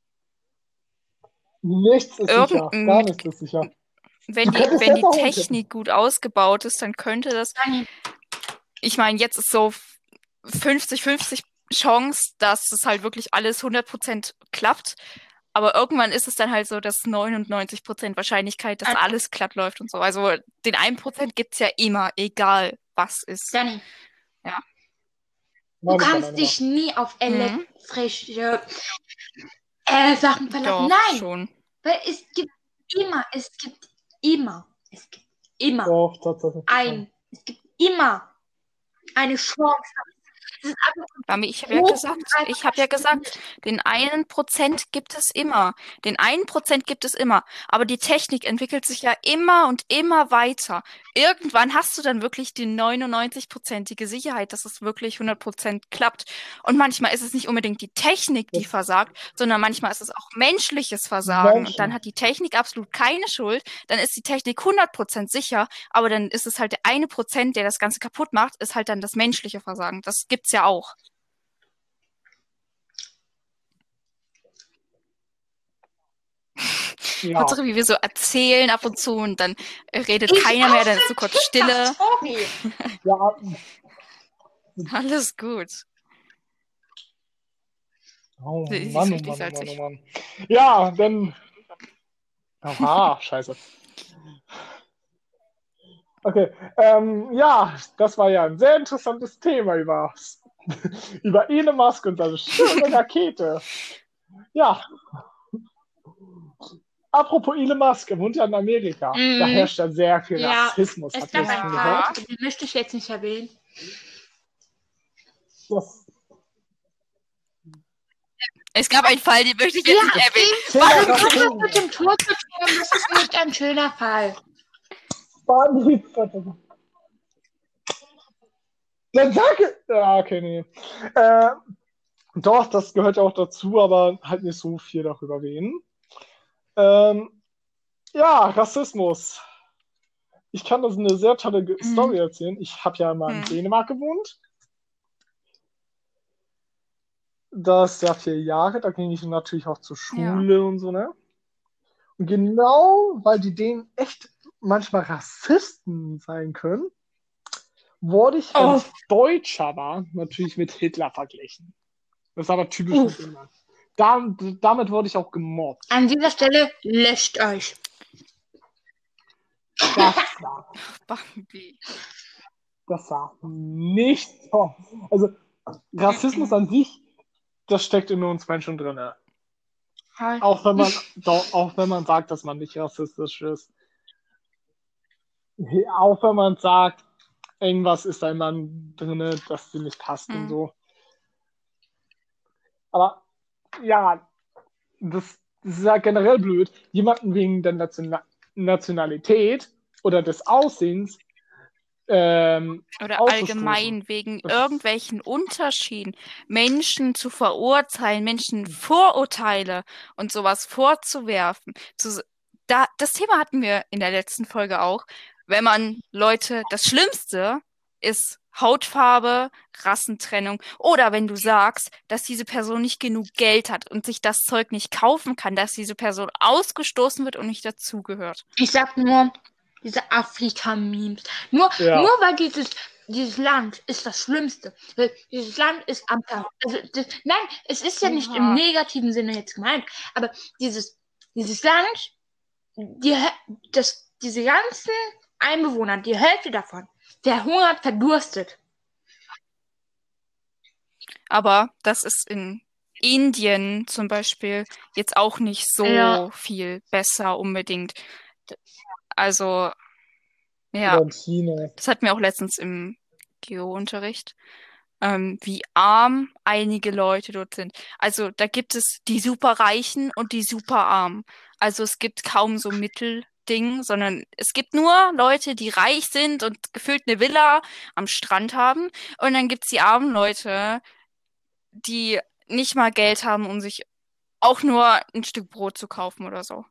Speaker 1: nichts ist
Speaker 2: Irgend-
Speaker 1: sicher. Gar
Speaker 2: mit-
Speaker 1: nichts ist sicher.
Speaker 2: Wenn
Speaker 1: Du
Speaker 2: die,
Speaker 1: könntest
Speaker 2: wenn die
Speaker 1: jetzt auch umkippen.
Speaker 2: Technik gut ausgebaut ist, dann könnte das.
Speaker 3: Dani,
Speaker 2: Ich meine, jetzt ist so fünfzig fünfzig Chance, dass es halt wirklich alles hundert Prozent klappt. Aber irgendwann ist es dann halt so, dass neunundneunzig Prozent Wahrscheinlichkeit, dass
Speaker 3: Also-
Speaker 2: alles glatt läuft und so. Also den einen Prozent gibt es ja immer, egal was ist.
Speaker 3: Dani, du
Speaker 1: Meine
Speaker 3: kannst
Speaker 1: Banane
Speaker 3: dich nie auf
Speaker 2: Mhm.
Speaker 3: elektrische äh, Sachen verlassen.
Speaker 2: Doch,
Speaker 3: Nein,
Speaker 2: schon.
Speaker 3: weil es gibt immer, es gibt immer, es gibt immer
Speaker 1: Doch, tatsächlich.
Speaker 3: ein, es gibt immer eine Chance, dass
Speaker 2: Mami, ich habe ja gesagt, ich habe ja gesagt, den einen Prozent gibt es immer. Den einen Prozent gibt es immer. Aber die Technik entwickelt sich ja immer und immer weiter. Irgendwann hast du dann wirklich die neunundneunzig-prozentige Sicherheit, dass es wirklich hundert Prozent klappt. Und manchmal ist es nicht unbedingt die Technik, die versagt, sondern manchmal ist es auch menschliches Versagen. Und dann
Speaker 1: Menschen.
Speaker 2: hat die Technik absolut keine Schuld. Dann ist die Technik hundert Prozent sicher, aber dann ist es halt der eine Prozent, der das Ganze kaputt macht, ist halt dann das menschliche Versagen. Das gibt's ja auch.
Speaker 1: Ja.
Speaker 2: Hauptsache, wie wir so erzählen ab und zu und dann redet
Speaker 3: Ich
Speaker 2: keiner mehr,
Speaker 3: aus
Speaker 2: dann
Speaker 3: der
Speaker 2: ist so kurz
Speaker 3: Kita,
Speaker 2: Stille.
Speaker 3: Sorry.
Speaker 1: Ja,
Speaker 2: Alles gut.
Speaker 1: oh
Speaker 2: Sie, sie ist
Speaker 1: Mann, oh
Speaker 2: richtig
Speaker 1: Mann, oh Mann, oh
Speaker 2: salzig.
Speaker 1: Mann. Ja, dann. Aha, scheiße. Okay, ähm, ja, das war ja ein sehr interessantes Thema über, über Elon Musk und seine schöne Rakete. Ja, apropos Elon Musk, er wohnt ja in Amerika.
Speaker 3: Mhm.
Speaker 1: Da herrscht ja sehr viel
Speaker 3: Ja,
Speaker 1: Rassismus.
Speaker 3: Es
Speaker 1: Habt ihr
Speaker 3: gab
Speaker 1: das
Speaker 3: einen
Speaker 1: schon
Speaker 2: Ja.
Speaker 1: gehört?
Speaker 3: Fall, den möchte ich jetzt nicht erwähnen.
Speaker 1: Das
Speaker 2: Es gab einen Fall, den möchte ich jetzt
Speaker 3: Ja,
Speaker 2: nicht erwähnen.
Speaker 1: Thema
Speaker 3: Was hat das
Speaker 1: Rassismus.
Speaker 3: mit dem Tod zu tun? Das ist nicht ein schöner Fall.
Speaker 1: Dann sage. Ja, okay, nee. Äh, doch, das gehört ja auch dazu, aber halt nicht so viel darüber reden. Ähm, ja, Rassismus. Ich kann das eine sehr tolle Ge-
Speaker 3: Mhm.
Speaker 1: Story erzählen. Ich habe ja mal in
Speaker 2: Hm.
Speaker 1: Dänemark gewohnt. Das ist ja vier Jahre, da ging ich natürlich auch zur Schule und so, ne? Und genau, weil die Dänen echt manchmal Rassisten sein können, wurde ich, wenn
Speaker 3: Oh.
Speaker 1: ich Deutscher war, natürlich mit Hitler verglichen. Das ist aber typisch
Speaker 3: Uff.
Speaker 1: mit Dänemark. Da, damit wurde ich auch gemobbt.
Speaker 3: An dieser Stelle löscht euch.
Speaker 1: Das war,
Speaker 2: Bambi.
Speaker 1: das war nicht toll. Also Rassismus an sich, das steckt in uns Menschen drin.
Speaker 3: Halt.
Speaker 1: Auch wenn man, doch, auch wenn man sagt, dass man nicht rassistisch ist. Auch wenn man sagt, irgendwas ist da immer drin, dass sie nicht passt und
Speaker 2: Hm.
Speaker 1: so. Aber ja, das, das ist ja generell blöd, jemanden wegen der Nationa- Nationalität oder des Aussehens ähm,
Speaker 2: Oder
Speaker 1: auszustoßen.
Speaker 2: allgemein wegen
Speaker 1: Das-
Speaker 2: irgendwelchen Unterschieden Menschen zu verurteilen, Menschen Vorurteile und sowas vorzuwerfen. Zu, da, das Thema hatten wir in der letzten Folge auch. Wenn man Leute, das Schlimmste ist Hautfarbe, Rassentrennung oder wenn du sagst, dass diese Person nicht genug Geld hat und sich das Zeug nicht kaufen kann, dass diese Person ausgestoßen wird und nicht dazugehört.
Speaker 3: Ich sag nur, diese Afrika-Memes. Nur,
Speaker 1: Ja.
Speaker 3: nur weil dieses, dieses Land ist das Schlimmste. Weil dieses Land ist am Ver- also das, Nein, es ist ja nicht
Speaker 2: Ja.
Speaker 3: im negativen Sinne jetzt gemeint, aber dieses, dieses Land, die, Hä- das, diese ganzen Einbewohner, die Hälfte davon, verhungert, verdurstet.
Speaker 2: Aber das ist in Indien zum Beispiel jetzt auch nicht so
Speaker 3: Ja.
Speaker 2: viel besser unbedingt. D- Also, ja,
Speaker 1: Oder in China.
Speaker 2: das hatten wir auch letztens im Geo-Unterricht, ähm, wie arm einige Leute dort sind. Also, da gibt es die Superreichen und die Superarmen. Also, es gibt kaum so Mittelding, sondern es gibt nur Leute, die reich sind und gefühlt eine Villa am Strand haben. Und dann gibt es die armen Leute, die nicht mal Geld haben, um sich auch nur ein Stück Brot zu kaufen oder so.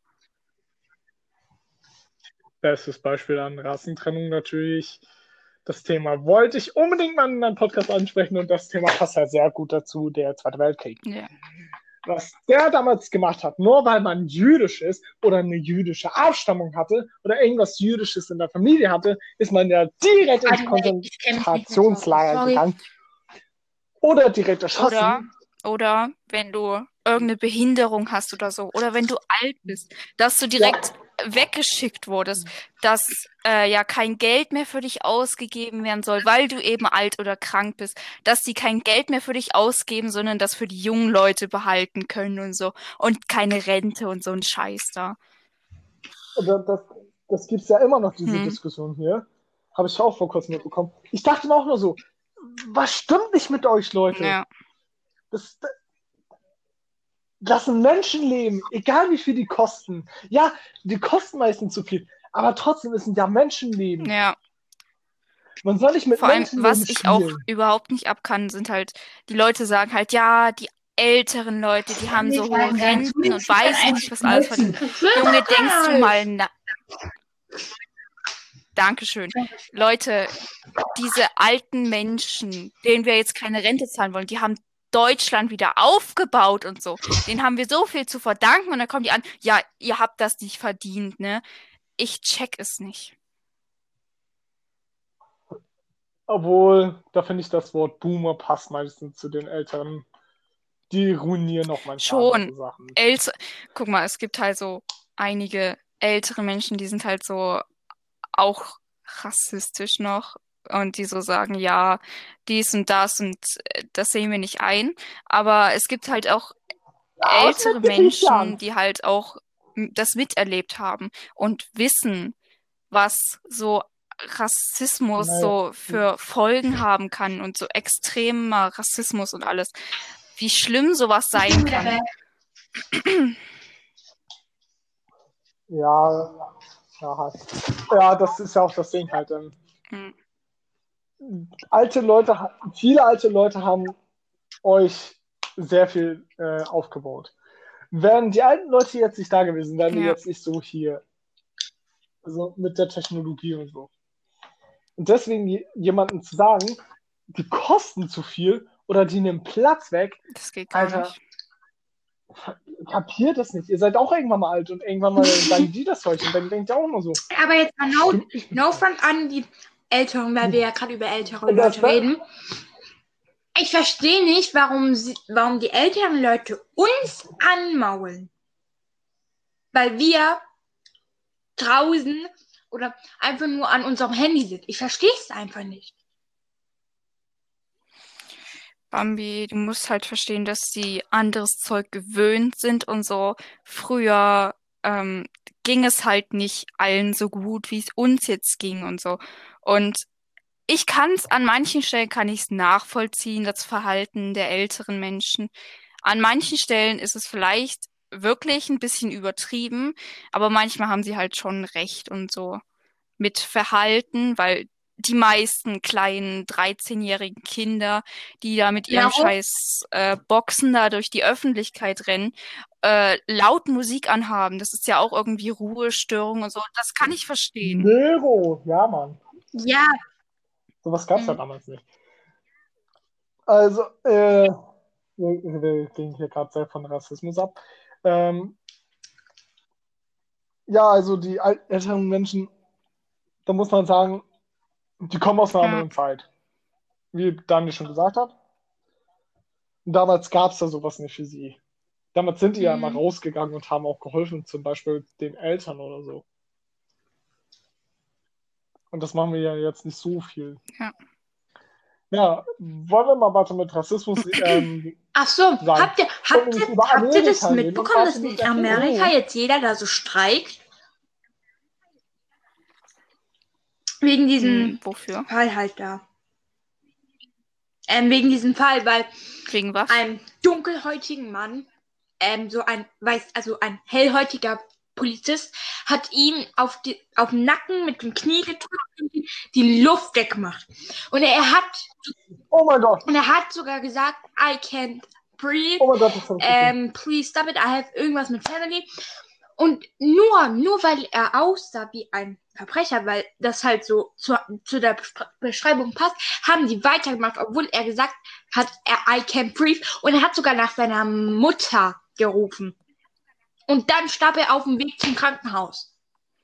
Speaker 1: Bestes Beispiel an Rassentrennung natürlich. Das Thema wollte ich unbedingt mal in einem Podcast ansprechen und das Thema passt halt sehr gut dazu, der Zweite Weltkrieg.
Speaker 2: Ja.
Speaker 1: Was der damals gemacht hat, nur weil man jüdisch ist oder eine jüdische Abstammung hatte oder irgendwas Jüdisches in der Familie hatte, ist man ja direkt ins
Speaker 3: Also, ich kenn mich nicht mehr so.
Speaker 1: Konzentrationslager
Speaker 3: Sorry.
Speaker 1: gegangen. Oder direkt erschossen.
Speaker 2: Oder, oder wenn du irgendeine Behinderung hast oder so, oder wenn du alt bist, dass du direkt weggeschickt wurdest, dass äh, ja kein Geld mehr für dich ausgegeben werden soll, weil du eben alt oder krank bist, dass die kein Geld mehr für dich ausgeben, sondern das für die jungen Leute behalten können und so und keine Rente und so ein Scheiß da.
Speaker 1: Und das, das, das gibt es ja immer noch, diese
Speaker 2: Hm.
Speaker 1: Diskussion hier. Habe ich auch vor kurzem mitbekommen. Ich dachte mir auch nur so, was stimmt nicht mit euch, Leute?
Speaker 2: Ja.
Speaker 1: Das, das, lassen Menschen leben, egal wie viel die kosten. Ja, die kosten meistens zu viel, aber trotzdem ist es ja Menschenleben.
Speaker 2: Ja.
Speaker 1: Man soll nicht mit
Speaker 2: Vor allem,
Speaker 1: Menschenleben
Speaker 2: was ich auch
Speaker 1: spielen.
Speaker 2: überhaupt nicht abkann, sind halt, die Leute sagen halt, ja, die älteren Leute, die haben so hohe Renten und weiß ich nicht, was alles verdient. Junge, denkst du mal na... Dankeschön. Leute, diese alten Menschen, denen wir jetzt keine Rente zahlen wollen, die haben Deutschland wieder aufgebaut und so. Denen haben wir so viel zu verdanken und dann kommen die an, ja, ihr habt das nicht verdient, ne? Ich check es nicht.
Speaker 1: Obwohl, da finde ich, das Wort Boomer passt meistens zu den Älteren. Die ruinieren auch manchmal
Speaker 2: Schon.
Speaker 1: andere Sachen.
Speaker 2: Älte- Guck mal, es gibt halt so einige ältere Menschen, die sind halt so auch rassistisch noch und die so sagen, ja, dies und das und äh, das sehen wir nicht ein. Aber es gibt halt auch
Speaker 1: Ja, was
Speaker 2: ältere
Speaker 1: mit den Jahren?
Speaker 2: Menschen, die halt auch m- das miterlebt haben und wissen, was so Rassismus
Speaker 1: Naja.
Speaker 2: so für Folgen haben kann und so extremer Rassismus und alles. Wie schlimm sowas sein kann.
Speaker 1: Ja, ja, halt. Ja, das ist ja auch das Ding halt. Ähm,
Speaker 2: Hm.
Speaker 1: alte Leute, ha- viele alte Leute haben euch sehr viel äh, aufgebaut. Wären die alten Leute jetzt nicht da gewesen, wären wir
Speaker 2: Ja.
Speaker 1: jetzt nicht so hier. Also mit der Technologie und so. Und deswegen je- jemandem zu sagen, die kosten zu viel oder die nehmen Platz weg,
Speaker 2: Das geht gar
Speaker 1: Alter,
Speaker 2: nicht.
Speaker 1: kapiert das nicht. Ihr seid auch irgendwann mal alt und irgendwann mal sagen die das euch und dann denkt ihr auch immer so.
Speaker 3: Aber jetzt mal no,
Speaker 1: Stimmt nicht mit
Speaker 3: no
Speaker 1: euch.
Speaker 3: front an die Älteren, weil wir ja gerade über ältere
Speaker 1: Und das
Speaker 3: Leute
Speaker 1: war-
Speaker 3: reden. Ich verstehe nicht, warum, sie, warum die älteren Leute uns anmaulen. Weil wir draußen oder einfach nur an unserem Handy sind. Ich verstehe es einfach nicht.
Speaker 2: Bambi, du musst halt verstehen, dass die anderes Zeug gewöhnt sind und so. Früher ähm, ging es halt nicht allen so gut, wie es uns jetzt ging und so. Und ich kann es, an manchen Stellen kann ich es nachvollziehen, das Verhalten der älteren Menschen. An manchen Stellen ist es vielleicht wirklich ein bisschen übertrieben, aber manchmal haben sie halt schon recht und so mit Verhalten, weil die meisten kleinen dreizehnjährigen Kinder, die da mit ihrem
Speaker 3: Warum?
Speaker 2: scheiß äh, Boxen da durch die Öffentlichkeit rennen, äh, laut Musik anhaben, das ist ja auch irgendwie Ruhestörung und so. Das kann ich verstehen.
Speaker 1: Nero, ja, Mann.
Speaker 3: Ja,
Speaker 1: Sowas gab es ja
Speaker 3: Mhm.
Speaker 1: damals nicht. Also, äh, wir, wir gehen hier gerade sehr von Rassismus ab. Ähm, ja, also die al- älteren Menschen, da muss man sagen, die kommen aus einer
Speaker 2: Ja.
Speaker 1: anderen Zeit. Wie Dani schon gesagt hat. Und damals gab es da sowas nicht für sie. Damals sind die ja immer
Speaker 3: Mhm.
Speaker 1: rausgegangen und haben auch geholfen, zum Beispiel den Eltern oder so. Und das machen wir ja jetzt nicht so viel.
Speaker 2: Ja.
Speaker 1: Ja, wollen wir mal weiter mit Rassismus ähm,
Speaker 3: Ach so,
Speaker 1: Sagen.
Speaker 3: habt ihr, habt
Speaker 1: Und
Speaker 3: ihr,
Speaker 1: über
Speaker 3: habt ihr das
Speaker 1: Amerika reden und
Speaker 3: mitbekommen, dass
Speaker 1: Martin
Speaker 3: in
Speaker 1: Luther King.
Speaker 3: Amerika
Speaker 2: Oh.
Speaker 3: jetzt jeder da so streikt? Wegen diesem
Speaker 2: Hm, wofür?
Speaker 3: Fall halt da. Ähm, wegen diesem Fall, weil
Speaker 2: Wegen was?
Speaker 3: ein dunkelhäutigen Mann, ähm, so ein weiß, also ein hellhäutiger Polizist, hat ihm auf, die, auf den Nacken mit dem Knie gedrückt und die- die Luft weggemacht. Und er hat,
Speaker 1: Oh mein Gott,
Speaker 3: und er hat sogar gesagt, I can't breathe.
Speaker 1: oh mein Gott, das habe ich gesehen.
Speaker 3: Ähm, please stop it, I have irgendwas mit Family. Und nur, nur weil er aussah wie ein Verbrecher, weil das halt so zu, zu der Bespr- Beschreibung passt, haben die weitergemacht, obwohl er gesagt hat, er I can't breathe. Und er hat sogar nach seiner Mutter gerufen. Und dann starb er auf dem Weg zum Krankenhaus.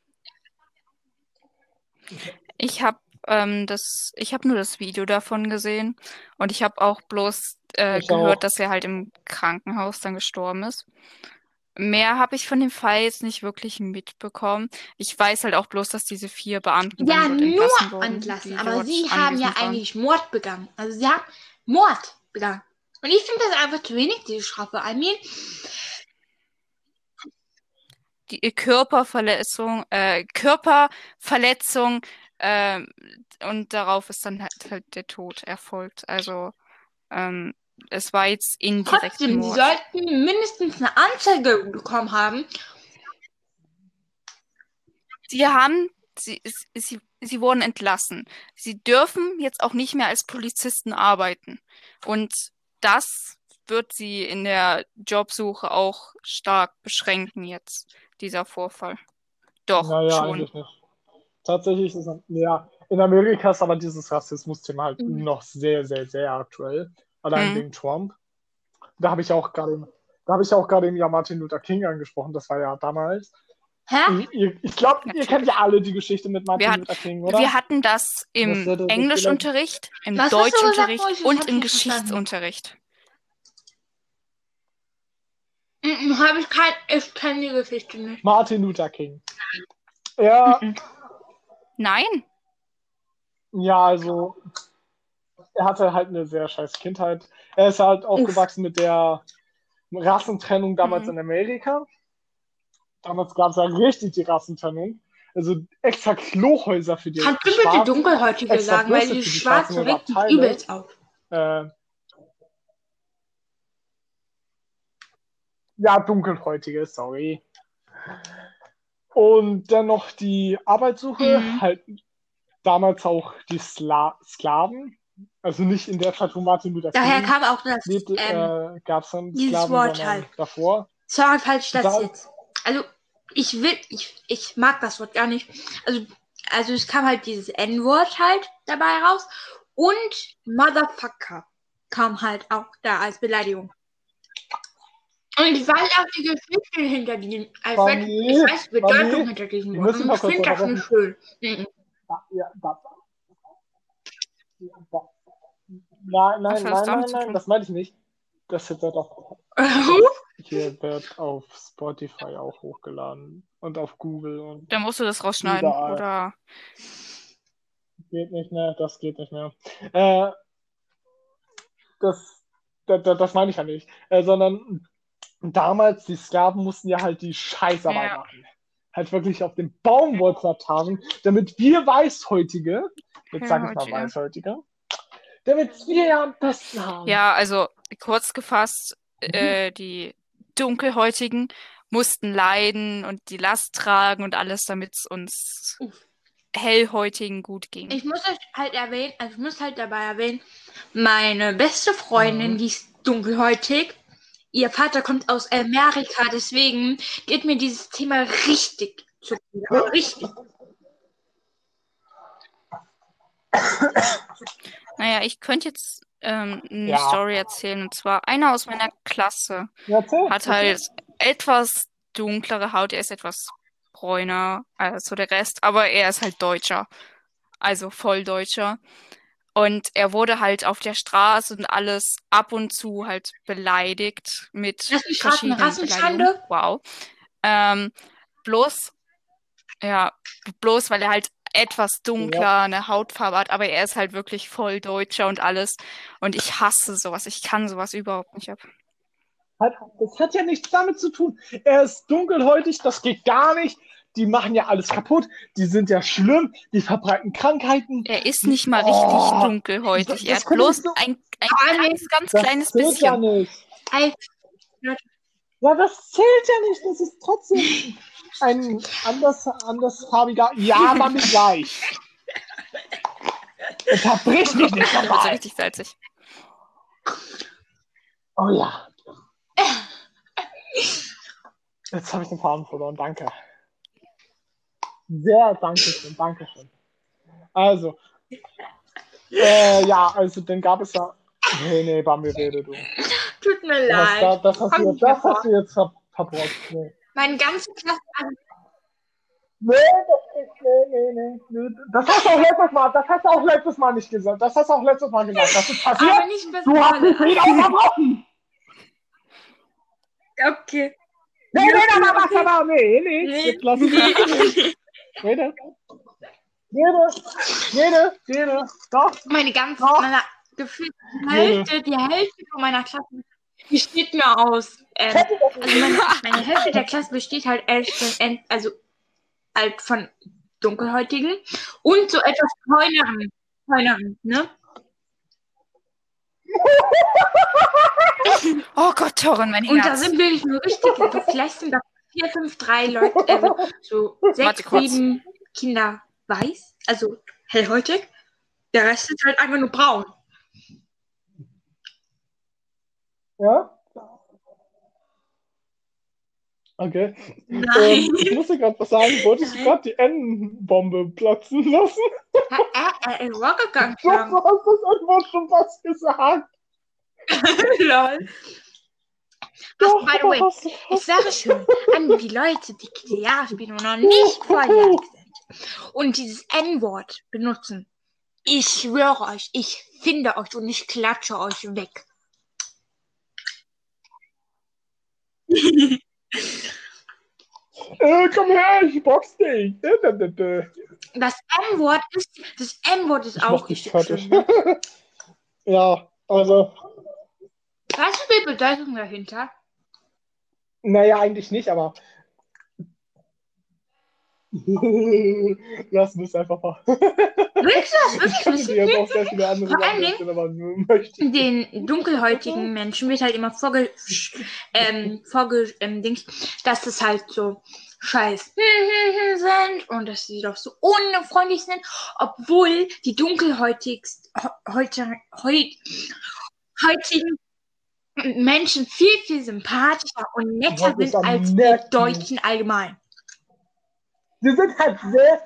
Speaker 2: Ich habe ähm, das, ich habe nur das Video davon gesehen und ich habe auch bloß äh,
Speaker 1: Ich
Speaker 2: gehört,
Speaker 1: auch.
Speaker 2: dass er halt im Krankenhaus dann gestorben ist. Mehr habe ich von dem Fall jetzt nicht wirklich mitbekommen. Ich weiß halt auch bloß, dass diese vier Beamten
Speaker 3: Ja,
Speaker 2: dann dort entlassen
Speaker 3: nur
Speaker 2: wurden,
Speaker 3: entlassen.
Speaker 2: die
Speaker 3: Aber
Speaker 2: dort
Speaker 3: sie haben ja
Speaker 2: anwesend waren.
Speaker 3: eigentlich Mord begangen. Also sie haben Mord begangen. Und ich finde das einfach zu wenig, diese Strafe. I mean,
Speaker 2: Die Körperverletzung, äh, Körperverletzung Ähm, und darauf ist dann halt, halt der Tod erfolgt. Also ähm, es war jetzt indirekt
Speaker 3: Trotzdem, sie
Speaker 2: Mord.
Speaker 3: sollten mindestens eine Anzeige bekommen haben.
Speaker 2: Sie haben, sie, sie, sie wurden entlassen. Sie dürfen jetzt auch nicht mehr als Polizisten arbeiten. Und das wird sie in der Jobsuche auch stark beschränken jetzt, dieser Vorfall. Doch,
Speaker 1: Naja,
Speaker 2: schon.
Speaker 1: eigentlich nicht. Tatsächlich ist es, ja, in Amerika ist aber dieses Rassismus-Thema halt
Speaker 3: Mhm.
Speaker 1: noch sehr, sehr, sehr aktuell. Allein
Speaker 2: Hm.
Speaker 1: wegen Trump. Da habe ich auch gerade, da habe ich auch gerade ja Martin Luther King angesprochen. Das war ja damals.
Speaker 3: Hä?
Speaker 1: Ich, ihr- ich glaube, ihr
Speaker 2: Natürlich.
Speaker 1: kennt ja alle die Geschichte mit Martin
Speaker 2: Wir, hat,
Speaker 1: Luther King, oder?
Speaker 2: wir hatten das im
Speaker 1: Das wird- das
Speaker 2: Englischunterricht, im
Speaker 3: Was hast du gesagt,
Speaker 2: Deutschunterricht
Speaker 3: Moritz? Das
Speaker 2: und
Speaker 3: hab ich
Speaker 2: im
Speaker 3: nicht verstanden.
Speaker 2: Geschichtsunterricht.
Speaker 3: Mhm, habe ich kein, ich kenne die Geschichte nicht.
Speaker 1: Martin Luther King. Ja,
Speaker 3: Mhm.
Speaker 2: Nein,
Speaker 1: ja, also er hatte halt eine sehr scheiß Kindheit. Er ist halt aufgewachsen mit der Rassentrennung damals
Speaker 2: Mhm.
Speaker 1: in Amerika. Damals gab es ja richtig die Rassentrennung. Also extra Klohäuser für die
Speaker 3: Kannst du bitte
Speaker 1: Schwarzen,
Speaker 3: Dunkelhäutige
Speaker 1: extra
Speaker 3: sagen, weil
Speaker 1: Busse
Speaker 3: die
Speaker 1: für die Schwarzen
Speaker 3: Schwarze
Speaker 1: oder
Speaker 3: regt mich
Speaker 1: Abteile.
Speaker 3: übelst auf.
Speaker 1: Äh, ja, Dunkelhäutige, sorry. Und dann noch die Arbeitssuche,
Speaker 3: Mhm.
Speaker 1: halt damals auch die Skla Sklaven. Also nicht in der Zeit, wo Martin Luther
Speaker 3: Daher
Speaker 1: King
Speaker 3: kam auch das,
Speaker 1: lebte,
Speaker 3: ähm,
Speaker 1: äh, gab es dann
Speaker 3: dieses
Speaker 1: Sklaven,
Speaker 3: Wort
Speaker 1: sondern
Speaker 3: halt.
Speaker 1: davor.
Speaker 3: Sorry, falls ich das
Speaker 1: Da-
Speaker 3: jetzt. Also, ich will, ich, ich mag das Wort gar nicht. Also, also es kam halt dieses N-Wort halt dabei raus. Und Motherfucker kam halt auch da als Beleidigung. Und ich weiß auch die Geschichte hinter diesem. Also ich weiß-
Speaker 1: Mami,
Speaker 3: ich weiß die Bedeutung
Speaker 1: Mami,
Speaker 3: hinter diesem
Speaker 1: wir
Speaker 3: Wort.
Speaker 1: müssen
Speaker 3: Und
Speaker 1: mal
Speaker 3: ich
Speaker 1: kurz
Speaker 3: finde das nicht schön. Mhm.
Speaker 1: Ja, ja, da, ja, da. Nein,
Speaker 2: Was
Speaker 1: nein,
Speaker 2: hat das
Speaker 1: nein,
Speaker 2: damit
Speaker 1: nein,
Speaker 2: zu
Speaker 1: nein,
Speaker 2: tun?
Speaker 1: das meine ich nicht. Das wird halt auch, hier wird auf Spotify auch hochgeladen und auf Google und
Speaker 2: Dann musst du das rausschneiden.
Speaker 1: überall.
Speaker 2: Oder
Speaker 1: Geht nicht mehr, das geht nicht mehr. Äh, das, das, das meine ich ja nicht. Äh, sondern damals, die Sklaven mussten ja halt die Scheißarbeit
Speaker 2: Ja.
Speaker 1: machen. Halt wirklich auf den Baumwollplantagen, damit wir Weißhäutige, jetzt sage ich mal
Speaker 2: Heutige.
Speaker 1: Weißhäutige, damit wir ja am besten haben.
Speaker 2: Ja, also kurz gefasst,
Speaker 1: Mhm.
Speaker 2: äh, die Dunkelhäutigen mussten leiden und die Last tragen und alles, damit es uns Hellhäutigen gut ging.
Speaker 3: Ich muss euch halt erwähnen, also ich muss halt dabei erwähnen, meine beste Freundin,
Speaker 1: Mhm.
Speaker 3: die ist dunkelhäutig. Ihr Vater kommt aus Amerika, deswegen geht mir dieses Thema richtig zu aber richtig.
Speaker 2: Naja, ich könnte jetzt ähm, eine
Speaker 1: Ja.
Speaker 2: Story erzählen. Und zwar einer aus meiner Klasse
Speaker 1: Ja, erzähl,
Speaker 2: hat
Speaker 1: erzähl.
Speaker 2: halt etwas dunklere Haut. Er ist etwas bräuner als so der Rest, aber er ist halt Deutscher. Also voll Deutscher. Und er wurde halt auf der Straße und alles ab und zu halt beleidigt mit
Speaker 3: Lass mich raten,
Speaker 2: verschiedenen
Speaker 3: Rassenschande?
Speaker 2: Beleidigungen. Wow. Ähm, bloß, ja, bloß weil er halt etwas dunkler eine Hautfarbe hat, aber er ist halt wirklich voll Deutscher und alles. Und ich hasse sowas. Ich kann sowas überhaupt nicht ab.
Speaker 1: Hat- Das hat ja nichts damit zu tun. Er ist dunkelhäutig, das geht gar nicht. Die machen ja alles kaputt. Die sind ja schlimm. Die verbreiten Krankheiten.
Speaker 2: Er ist nicht mal
Speaker 1: Oh,
Speaker 2: richtig dunkelhäutig.
Speaker 1: das
Speaker 2: Er hat
Speaker 1: können
Speaker 2: bloß
Speaker 1: wir so-
Speaker 2: ein, ein
Speaker 3: Ah, nee,
Speaker 2: ganz, ganz
Speaker 1: Das
Speaker 2: kleines
Speaker 1: zählt ja
Speaker 2: bisschen.
Speaker 1: nicht.
Speaker 3: Ey,
Speaker 1: Ja, das zählt ja nicht. Das ist trotzdem ein anders, andersfarbiger. Ja, Mami, gleich. Unterbrich mich nicht
Speaker 2: Das wird so
Speaker 1: nochmal.
Speaker 2: richtig salzig.
Speaker 1: Oh ja. Jetzt habe ich den Faden verloren. Danke. Sehr danke schön. Danke schön. Also. Äh, ja, also dann gab es ja. Nee, nee, Bambi, rede du.
Speaker 3: tut mir
Speaker 1: Das, hast-
Speaker 3: leid.
Speaker 1: das, hast, du
Speaker 3: Komm
Speaker 1: jetzt,
Speaker 3: nicht mehr
Speaker 1: das hast du jetzt ver verbrockt. Nee.
Speaker 3: Meine ganze Klasse.
Speaker 1: Nee, das ist, nee, nee, nee, nee. Das hast du auch letztes Mal, das hast du auch letztes Mal nicht gesagt. Das hast du auch letztes Mal gesagt. Das ist passiert.
Speaker 3: Aber nicht bis
Speaker 1: Du hast mich wieder unterbrochen.
Speaker 3: Okay.
Speaker 1: Nee, nee, nee, nee,
Speaker 3: okay.
Speaker 1: nee, nee, nee.
Speaker 3: Nee.
Speaker 1: Jetzt lass ich
Speaker 3: Nee.
Speaker 1: Rede. Rede. Rede. Rede. Doch.
Speaker 3: Meine ganze,
Speaker 1: Doch.
Speaker 3: meine gefühlt die
Speaker 1: Nee.
Speaker 3: Hälfte, die Hälfte von meiner Klasse besteht nur aus. Ähm, also meine, meine Hälfte der Klasse besteht halt echt von, ent- also halt von Dunkelhäutigen und so etwas bräuneren, bräuneren, ne?
Speaker 2: Oh Gott, Torin, mein
Speaker 3: Und da
Speaker 2: Herz.
Speaker 3: sind wirklich nur richtige, so vielleicht sind da vier, fünf, drei Leute, also so
Speaker 2: Warte
Speaker 3: sechs,
Speaker 2: kurz.
Speaker 3: sieben Kinder weiß, also hellhäutig. Der Rest ist halt einfach nur braun.
Speaker 1: Ja? Okay.
Speaker 3: Nein.
Speaker 1: Ähm, ich musste gerade was sagen. Wolltest du
Speaker 3: Nein.
Speaker 1: gerade die N-Bombe platzen lassen?
Speaker 3: Er, er ist vorgegangen.
Speaker 1: Doch, du hast das einfach schon was gesagt.
Speaker 3: Lol.
Speaker 1: Doch,
Speaker 3: by the way,
Speaker 1: hast du
Speaker 3: Ich
Speaker 1: fast.
Speaker 3: sage schon, an die Leute, die G T A spielen und noch nicht volljährig sind und dieses N-Wort benutzen. Ich schwöre euch, ich finde euch und ich klatsche euch weg.
Speaker 1: Äh, komm her, ich box dich. Äh, äh, äh, äh.
Speaker 3: Das M-Wort ist, das M-Wort ist
Speaker 1: Ich
Speaker 3: auch
Speaker 1: mach dich
Speaker 3: richtig
Speaker 1: fertig.
Speaker 3: schlimm. Ne?
Speaker 1: Ja, also,
Speaker 3: Weißt du die Bedeutung dahinter?
Speaker 1: naja, eigentlich nicht, aber lassen wir es einfach mal.
Speaker 3: Willst du das
Speaker 1: Ich
Speaker 3: wirklich
Speaker 1: könnte
Speaker 3: wissen?
Speaker 1: dir jetzt auch sehr viele andere
Speaker 3: Vor allen
Speaker 1: Sachen
Speaker 3: Dingen-
Speaker 1: erzählen, aber möchte ich
Speaker 3: Den dunkelhäutigen Menschen wird halt immer vorge, ähm, vorge ähm, Dings, dass das halt so scheiß sind und dass sie doch so unfreundlich sind, obwohl die dunkelhäutigst heute, heut, heutigen Menschen viel, viel sympathischer und netter
Speaker 1: wollte es
Speaker 3: sind
Speaker 1: am
Speaker 3: als die
Speaker 1: netten.
Speaker 3: Deutschen allgemein.
Speaker 1: Die sind halt sehr.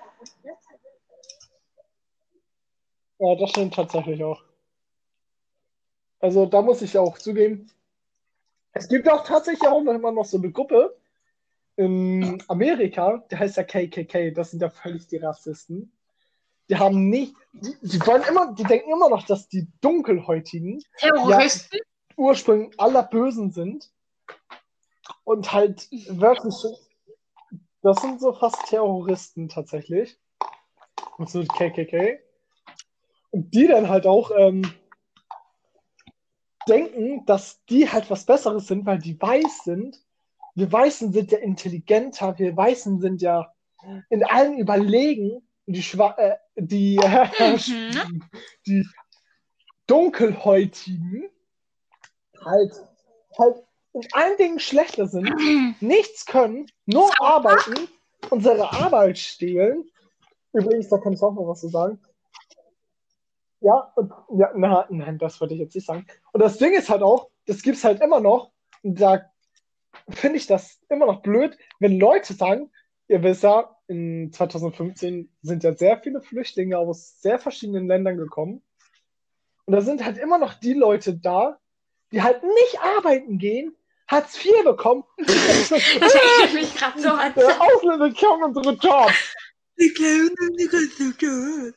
Speaker 1: Ja, das stimmt tatsächlich auch. Also da muss ich auch zugeben, es gibt auch tatsächlich auch noch immer noch so eine Gruppe in Amerika, die heißt ja K K K, das sind ja völlig die Rassisten. Die haben nicht, die, die wollen immer, die denken immer noch, dass die Dunkelhäutigen
Speaker 3: Terroristen?
Speaker 1: Ursprung aller Bösen sind und halt wirklich, das sind so fast Terroristen tatsächlich. Und so K K K. Und die dann halt auch ähm, denken, dass die halt was Besseres sind, weil die weiß sind. Wir Weißen sind ja intelligenter, wir Weißen sind ja in allen überlegen. Die, Schwa äh, die, äh,
Speaker 3: Mhm.
Speaker 1: die Dunkelhäutigen halt, halt in allen Dingen schlechter sind, nichts können, nur arbeiten, unsere Arbeit stehlen. Übrigens, da kann ich auch noch was zu sagen. Ja, und, ja na, nein, das würde ich jetzt nicht sagen. Und das Ding ist halt auch, das gibt es halt immer noch, und da finde ich das immer noch blöd, wenn Leute sagen, ihr wisst ja, in zwanzig fünfzehn sind ja sehr viele Flüchtlinge aus sehr verschiedenen Ländern gekommen. Und da sind halt immer noch die Leute da, die halt nicht arbeiten gehen, Hartz vier bekommen.
Speaker 3: Das erinnert mich gerade so an.
Speaker 1: Der Ausländer klauen unsere Jobs.
Speaker 3: Die klauen unsere Jobs.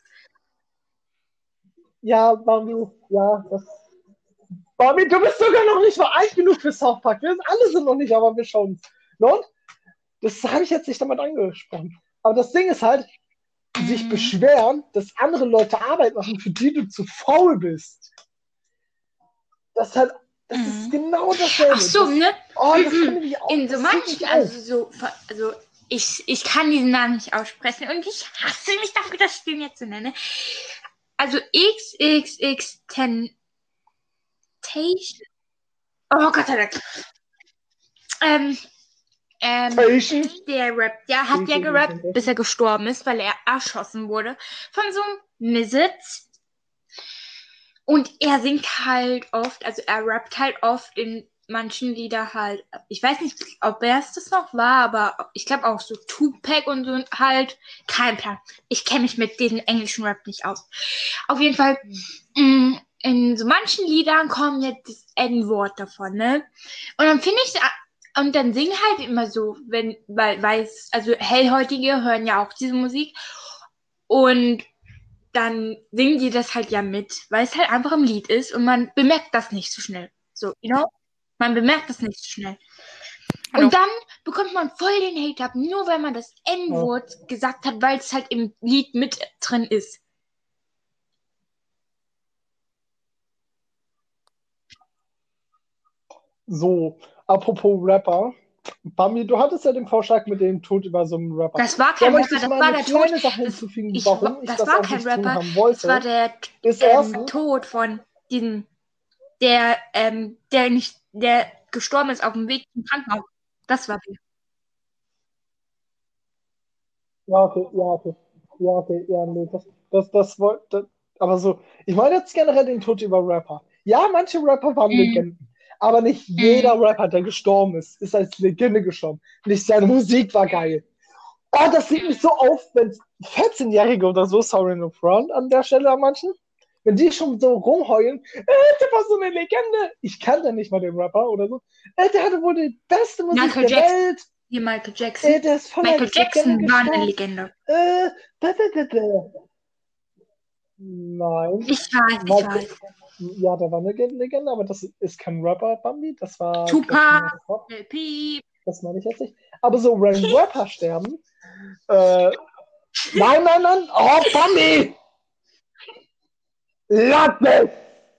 Speaker 1: Ja, Bambi, ja, das. Bambi, du bist sogar noch nicht mal alt genug für South Park. Wir sind, alle sind noch nicht, aber wir schauen es. Und das habe ich jetzt nicht damit angesprochen. Aber das Ding ist halt, sich
Speaker 3: Mhm.
Speaker 1: beschweren, dass andere Leute Arbeit machen, für die du zu faul bist. Das ist halt, das ist
Speaker 3: Mhm.
Speaker 1: genau dasselbe.
Speaker 3: Ach so,
Speaker 1: das,
Speaker 3: ne?
Speaker 1: Oh, das finde ich auch.
Speaker 3: In so
Speaker 1: das regt
Speaker 3: manchen,
Speaker 1: mich auf.
Speaker 3: also so, also ich, ich kann diesen Namen nicht aussprechen und ich hasse mich dafür, das Spiel jetzt zu nennen. Also X X X Temptation. Oh Gott sei Dank. Ähm, ähm,
Speaker 1: Station.
Speaker 3: der Rap, der hat ja gerappt, bis er gestorben ist, weil er erschossen wurde von so einem Misitz. Und er singt halt oft, also er rappt halt oft in manchen Lieder halt, ich weiß nicht, ob er es das noch war, aber ich glaube auch so Tupac und so halt, kein Plan. Ich kenne mich mit diesem englischen Rap nicht aus. Auf jeden Fall, mh, in so manchen Liedern kommt jetzt das N-Wort davon, ne? Und dann finde ich, und dann singen halt immer so, wenn, weil, weiß, also Hellhäutige hören ja auch diese Musik und dann singen die das halt ja mit, weil es halt einfach im Lied ist und man bemerkt das nicht so schnell. So, you know? Man bemerkt das nicht so schnell.
Speaker 2: Hallo.
Speaker 3: Und dann bekommt man voll den Hate ab, nur weil man das N-Wort gesagt hat, weil es halt im Lied mit drin ist.
Speaker 1: So, apropos Rapper. Bambi, du hattest ja den Vorschlag mit dem Tod über so einen Rapper.
Speaker 3: Das war
Speaker 1: Da
Speaker 3: kein
Speaker 1: möchte
Speaker 3: Rapper,
Speaker 1: ich
Speaker 3: das
Speaker 1: mal
Speaker 3: war
Speaker 1: eine
Speaker 3: der
Speaker 1: kleine
Speaker 3: Tod.
Speaker 1: Sache
Speaker 3: Das,
Speaker 1: hinzufügen,
Speaker 3: ich,
Speaker 1: warum ich
Speaker 3: das
Speaker 1: das
Speaker 3: war
Speaker 1: auch
Speaker 3: kein
Speaker 1: nicht tun
Speaker 3: Rapper,
Speaker 1: haben
Speaker 3: das
Speaker 1: wollte.
Speaker 3: war der
Speaker 1: Ist
Speaker 3: ähm,
Speaker 1: erstens,
Speaker 3: Tod von diesem, der, ähm, der nicht, der gestorben ist auf dem Weg zum Krankenhaus. Das war der.
Speaker 1: ja, okay, ja, okay, ja, okay, ja, nee, das, das, das wollte, aber so, ich meine jetzt generell den Tod über Rapper. Ja, manche Rapper waren
Speaker 3: Mhm.
Speaker 1: Legenden, aber nicht jeder
Speaker 3: Mhm.
Speaker 1: Rapper, der gestorben ist, ist als Legende gestorben. Nicht seine Musik war geil. Oh, das sieht mich so auf, wenn vierzehn-Jährige oder so, sorry no front an der Stelle an manchen, wenn die schon so rumheulen, äh, der war so eine Legende. Ich kannte nicht mal den Rapper oder so. Äh, der hatte wohl die beste Musik
Speaker 3: Michael
Speaker 1: der
Speaker 3: Jackson.
Speaker 1: Welt.
Speaker 3: Wie Michael Jackson.
Speaker 1: Äh, der ist voll
Speaker 3: Michael
Speaker 1: als Legende
Speaker 3: Jackson war eine
Speaker 1: gestorben.
Speaker 3: Legende.
Speaker 1: Äh, da, da, da, da. Nein.
Speaker 3: Ich weiß, ich
Speaker 1: Michael,
Speaker 3: weiß.
Speaker 1: ja, der war eine Legende, aber das ist kein Rapper, Bambi. Das war
Speaker 3: Tupac,
Speaker 1: Captain Pop.
Speaker 3: Lil Peep.
Speaker 1: Das meine ich jetzt nicht. Aber so, wenn Rapper sterben, äh, nein, nein, nein, oh, Bambi! Lass es!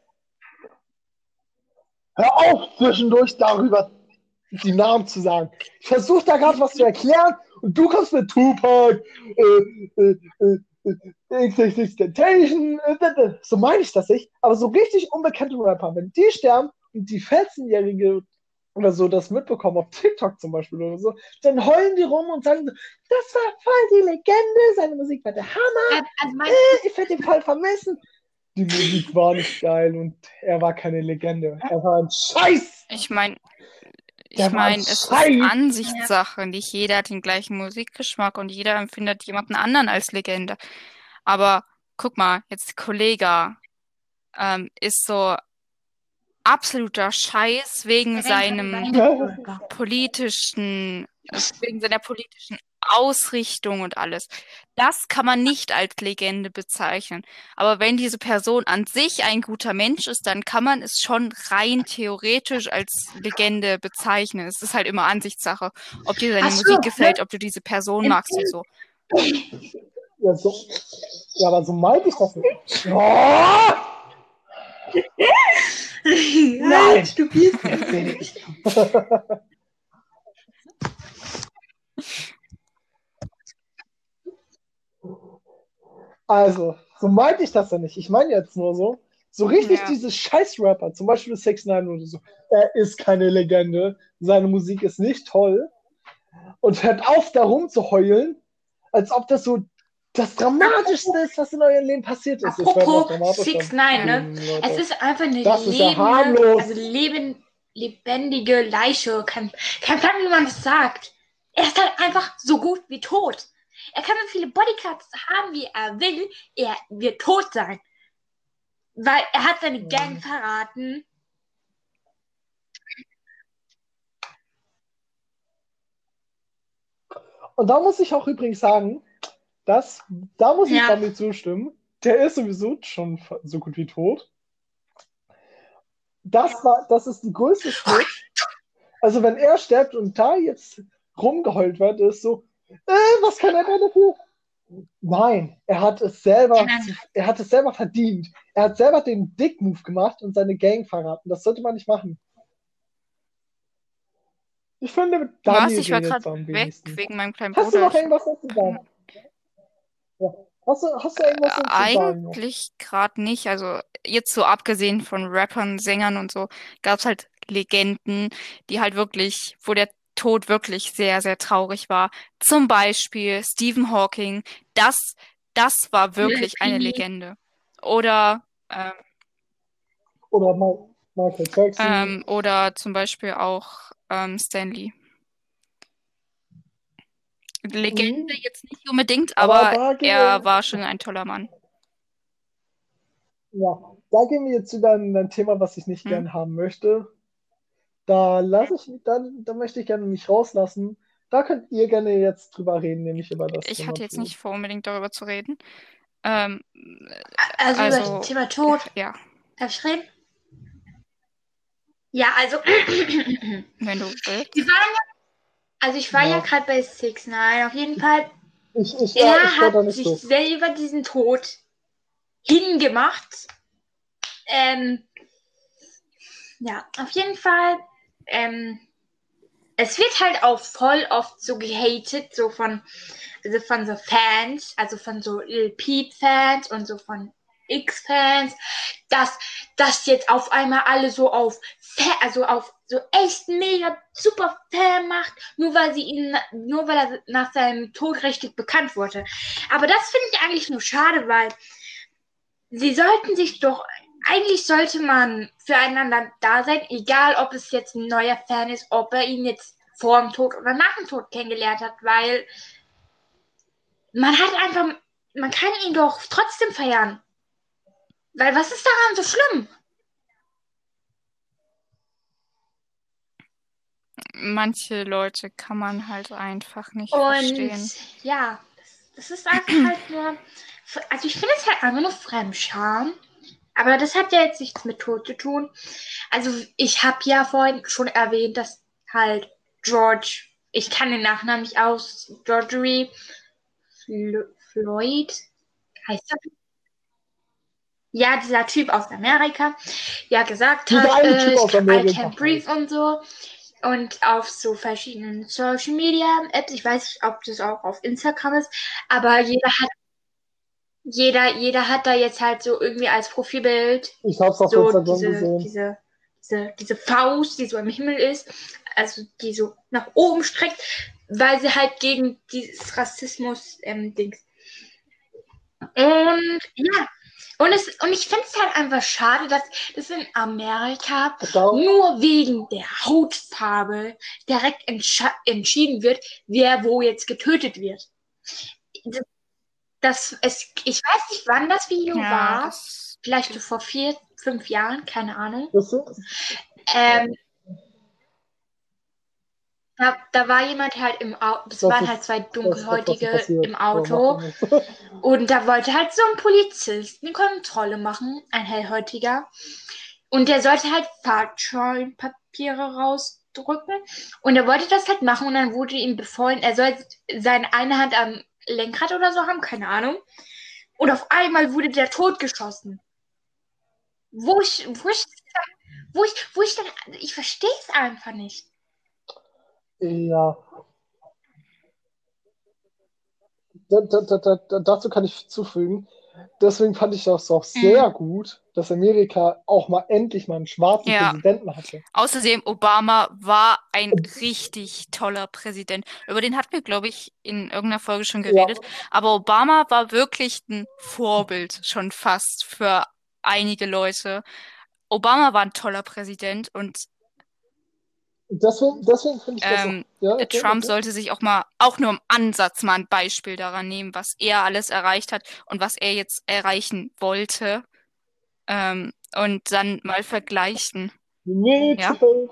Speaker 1: Hör auf, zwischendurch darüber die Namen zu sagen. Ich versuche da gerade was zu erklären und du kommst mit Tupac, äh, äh, äh, X X X Temptation, äh, äh, so meine ich das nicht, aber so richtig unbekannte Rapper, wenn die sterben und die vierzehn-Jährige oder so das mitbekommen, auf TikTok zum Beispiel oder so, dann heulen die rum und sagen so, das war voll die Legende, seine Musik war der Hammer,
Speaker 3: Äh, also mein,
Speaker 1: äh, ich werde ihn voll vermissen. Die Musik war nicht geil und er war keine Legende. Er war ein Scheiß!
Speaker 2: Ich meine,
Speaker 1: Der
Speaker 2: ich
Speaker 1: war ein
Speaker 2: meine, es ist
Speaker 1: Scheiß!
Speaker 2: Ansichtssache. Nicht jeder hat den gleichen Musikgeschmack und jeder empfindet jemanden anderen als Legende. Aber guck mal, jetzt Kollega ähm, ist so absoluter Scheiß wegen seinem politischen, äh, wegen seiner politischen Ausrichtung und alles. Das kann man nicht als Legende bezeichnen. Aber wenn diese Person an sich ein guter Mensch ist, dann kann man es schon rein theoretisch als Legende bezeichnen. Es ist halt immer Ansichtssache, ob dir seine
Speaker 3: Ach so,
Speaker 2: Musik gefällt,
Speaker 3: ne?
Speaker 2: ob du diese Person magst und so.
Speaker 1: Ja, so, ja, aber so meinte ich das nicht. Oh! Nein!
Speaker 3: Du bist
Speaker 1: Jetzt rede ich. Also, so meinte ich das ja nicht. Ich meine jetzt nur so, so richtig
Speaker 2: Ja.
Speaker 1: diese Scheiß-Rapper, zum Beispiel six ix-neun oder so, er ist keine Legende, seine Musik ist nicht toll und hört auf, da rumzuheulen, als ob das so das Dramatischste ist, was in eurem Leben passiert ist.
Speaker 3: Apropos six ix-neun, ne? Es ist einfach eine
Speaker 1: Das ist ja
Speaker 3: lebende,
Speaker 1: harmlos.
Speaker 3: also leben, lebendige Leiche. Kein, kein Plan, wie man das sagt. Er ist halt einfach so gut wie tot. Er kann so viele Bodyguards haben, wie er will. Er wird tot sein. Weil er hat seine Gang verraten.
Speaker 1: Und da muss ich auch übrigens sagen, dass, da muss ich
Speaker 3: Ja.
Speaker 1: damit zustimmen, der ist sowieso schon so gut wie tot. Das war, das ist die größte Schuld. Also wenn er stirbt und da jetzt rumgeheult wird, ist so, äh, was kann er denn dafür? Nein, er hat es selber,
Speaker 3: Nein.
Speaker 1: er hat es selber verdient. Er hat selber den Dick-Move gemacht und seine Gang verraten. Das sollte man nicht machen. Ich finde, Dani
Speaker 2: Was? Ich war
Speaker 1: redet
Speaker 2: gerade
Speaker 1: am
Speaker 2: weg
Speaker 1: wenigsten.
Speaker 2: wegen meinem kleinen
Speaker 1: Hast du
Speaker 2: Bruder.
Speaker 1: noch irgendwas dazu sagen? Ja. Hast, du, hast du irgendwas dazu sagen? noch?
Speaker 2: Eigentlich gerade nicht. Also jetzt so abgesehen von Rappern, Sängern und so, gab es halt Legenden, die halt wirklich, wo der Tod wirklich sehr, sehr traurig war. Zum Beispiel Stephen Hawking. Das, das war wirklich eine Legende. Oder, ähm,
Speaker 1: Oder Ma- Michael Jackson?
Speaker 2: ähm, oder zum Beispiel auch ähm, Stanley. Legende
Speaker 1: Mhm.
Speaker 2: jetzt nicht unbedingt,
Speaker 1: Aber
Speaker 2: aber
Speaker 1: da gehen
Speaker 2: er
Speaker 1: wir,
Speaker 2: war schon ein toller Mann.
Speaker 1: ja, da gehen wir jetzt zu deinem, deinem Thema, was ich nicht
Speaker 2: Hm.
Speaker 1: gern haben möchte. Da lasse ich, da, da möchte ich gerne mich rauslassen. Da könnt ihr gerne jetzt drüber reden, nämlich über das
Speaker 2: Ich
Speaker 1: Thema
Speaker 2: hatte jetzt
Speaker 1: Tod.
Speaker 2: nicht vor, unbedingt darüber zu reden. Ähm,
Speaker 3: Also, über
Speaker 2: also,
Speaker 3: das Thema Tod.
Speaker 2: ja,
Speaker 3: Darf ich reden? Ja, also.
Speaker 2: wenn du willst.
Speaker 3: Wir waren ja, also ich war ja,
Speaker 1: Ja.
Speaker 3: gerade bei six ix-neun. Auf jeden Fall,
Speaker 1: Ich, ich,
Speaker 3: er
Speaker 1: war, ich war da
Speaker 3: hat
Speaker 1: nicht
Speaker 3: sich
Speaker 1: so.
Speaker 3: selber diesen Tod hingemacht. Ähm, ja, auf jeden Fall. Ähm, es wird halt auch voll oft so gehatet, so von, also von so Fans, also von so Lil Peep-Fans und so von X-Fans, dass das jetzt auf einmal alle so auf, Fa- also auf so echt mega super Fan macht, nur weil sie ihn, nur weil er nach seinem Tod richtig bekannt wurde. Aber das finde ich eigentlich nur schade, weil sie sollten sich doch, eigentlich sollte man füreinander da sein, egal ob es jetzt ein neuer Fan ist, ob er ihn jetzt vor dem Tod oder nach dem Tod kennengelernt hat, weil man hat einfach, man kann ihn doch trotzdem feiern. Weil was ist daran so schlimm?
Speaker 2: Manche Leute kann man halt einfach nicht
Speaker 3: Und
Speaker 2: verstehen.
Speaker 3: ja, das, das ist einfach halt nur, also ich finde es halt einfach nur Fremdscham. Aber das hat ja jetzt nichts mit Tod zu tun. Also ich habe ja vorhin schon erwähnt, dass halt George, ich kann den Nachnamen nicht aus, Georgery Flo- Floyd, heißt er? Ja, dieser Typ aus Amerika, ja gesagt
Speaker 1: Dieser
Speaker 3: hat,
Speaker 1: eine
Speaker 3: äh,
Speaker 1: Typ
Speaker 3: ich
Speaker 1: aus
Speaker 3: kann, I
Speaker 1: Amerika
Speaker 3: can't breathe und so. Und auf so verschiedenen Social Media Apps, ich weiß nicht, ob das auch auf Instagram ist, aber jeder hat, jeder, jeder hat da jetzt halt so irgendwie als Profilbild
Speaker 1: Ich hab's auf
Speaker 3: so
Speaker 1: Instagram
Speaker 3: diese,
Speaker 1: gesehen.
Speaker 3: diese, diese, diese Faust, die so im Himmel ist, also die so nach oben streckt, weil sie halt gegen dieses Rassismus-Dings. Und ja, und, es, und ich finde es halt einfach schade, dass das in Amerika
Speaker 1: Da,
Speaker 3: nur wegen der Hautfarbe direkt entscha- entschieden wird, wer wo jetzt getötet wird. Das, das, es, ich weiß nicht, wann das Video
Speaker 2: Ja,
Speaker 3: war.
Speaker 2: das.
Speaker 3: Vielleicht so vor vier, fünf Jahren, keine Ahnung.
Speaker 1: das ist,
Speaker 3: Ähm, da, da war jemand halt im Auto, das
Speaker 1: das
Speaker 3: waren
Speaker 1: ist
Speaker 3: halt zwei
Speaker 1: das, was
Speaker 3: Dunkelhäutige
Speaker 1: passiert.
Speaker 3: im
Speaker 1: Aber
Speaker 3: Auto.
Speaker 1: macht ja nichts.
Speaker 3: Und da wollte halt so ein Polizist eine Kontrolle machen, ein Hellhäutiger. Und der sollte halt Fahrscheinpapiere rausdrücken. Und er wollte das halt machen und dann wurde ihm befohlen, er soll seine eine Hand am Lenkrad oder so haben, keine Ahnung. Und auf einmal wurde der totgeschossen. Wo ich, wo ich, wo ich, wo ich dann, ich verstehe es einfach nicht.
Speaker 1: Ja, da, da, da, da, dazu kann ich zufügen. Deswegen fand ich das auch sehr
Speaker 3: Mhm.
Speaker 1: gut, dass Amerika auch mal endlich mal einen schwarzen
Speaker 2: Ja.
Speaker 1: Präsidenten hatte.
Speaker 2: Außerdem, Obama war ein richtig toller Präsident. Über den hatten wir, glaube ich, in irgendeiner Folge schon
Speaker 1: Ja,
Speaker 2: geredet. Aber Obama war wirklich ein Vorbild schon fast für einige Leute. Obama war ein toller Präsident und
Speaker 1: deswegen, deswegen finde ich das auch.
Speaker 2: ähm,
Speaker 1: Ja, erzähl,
Speaker 2: Trump
Speaker 1: erzähl.
Speaker 2: sollte sich auch mal, auch nur im Ansatz mal ein Beispiel daran nehmen, was er alles erreicht hat und was er jetzt erreichen wollte. Ähm, und dann mal vergleichen.
Speaker 1: Nee,
Speaker 2: Ja?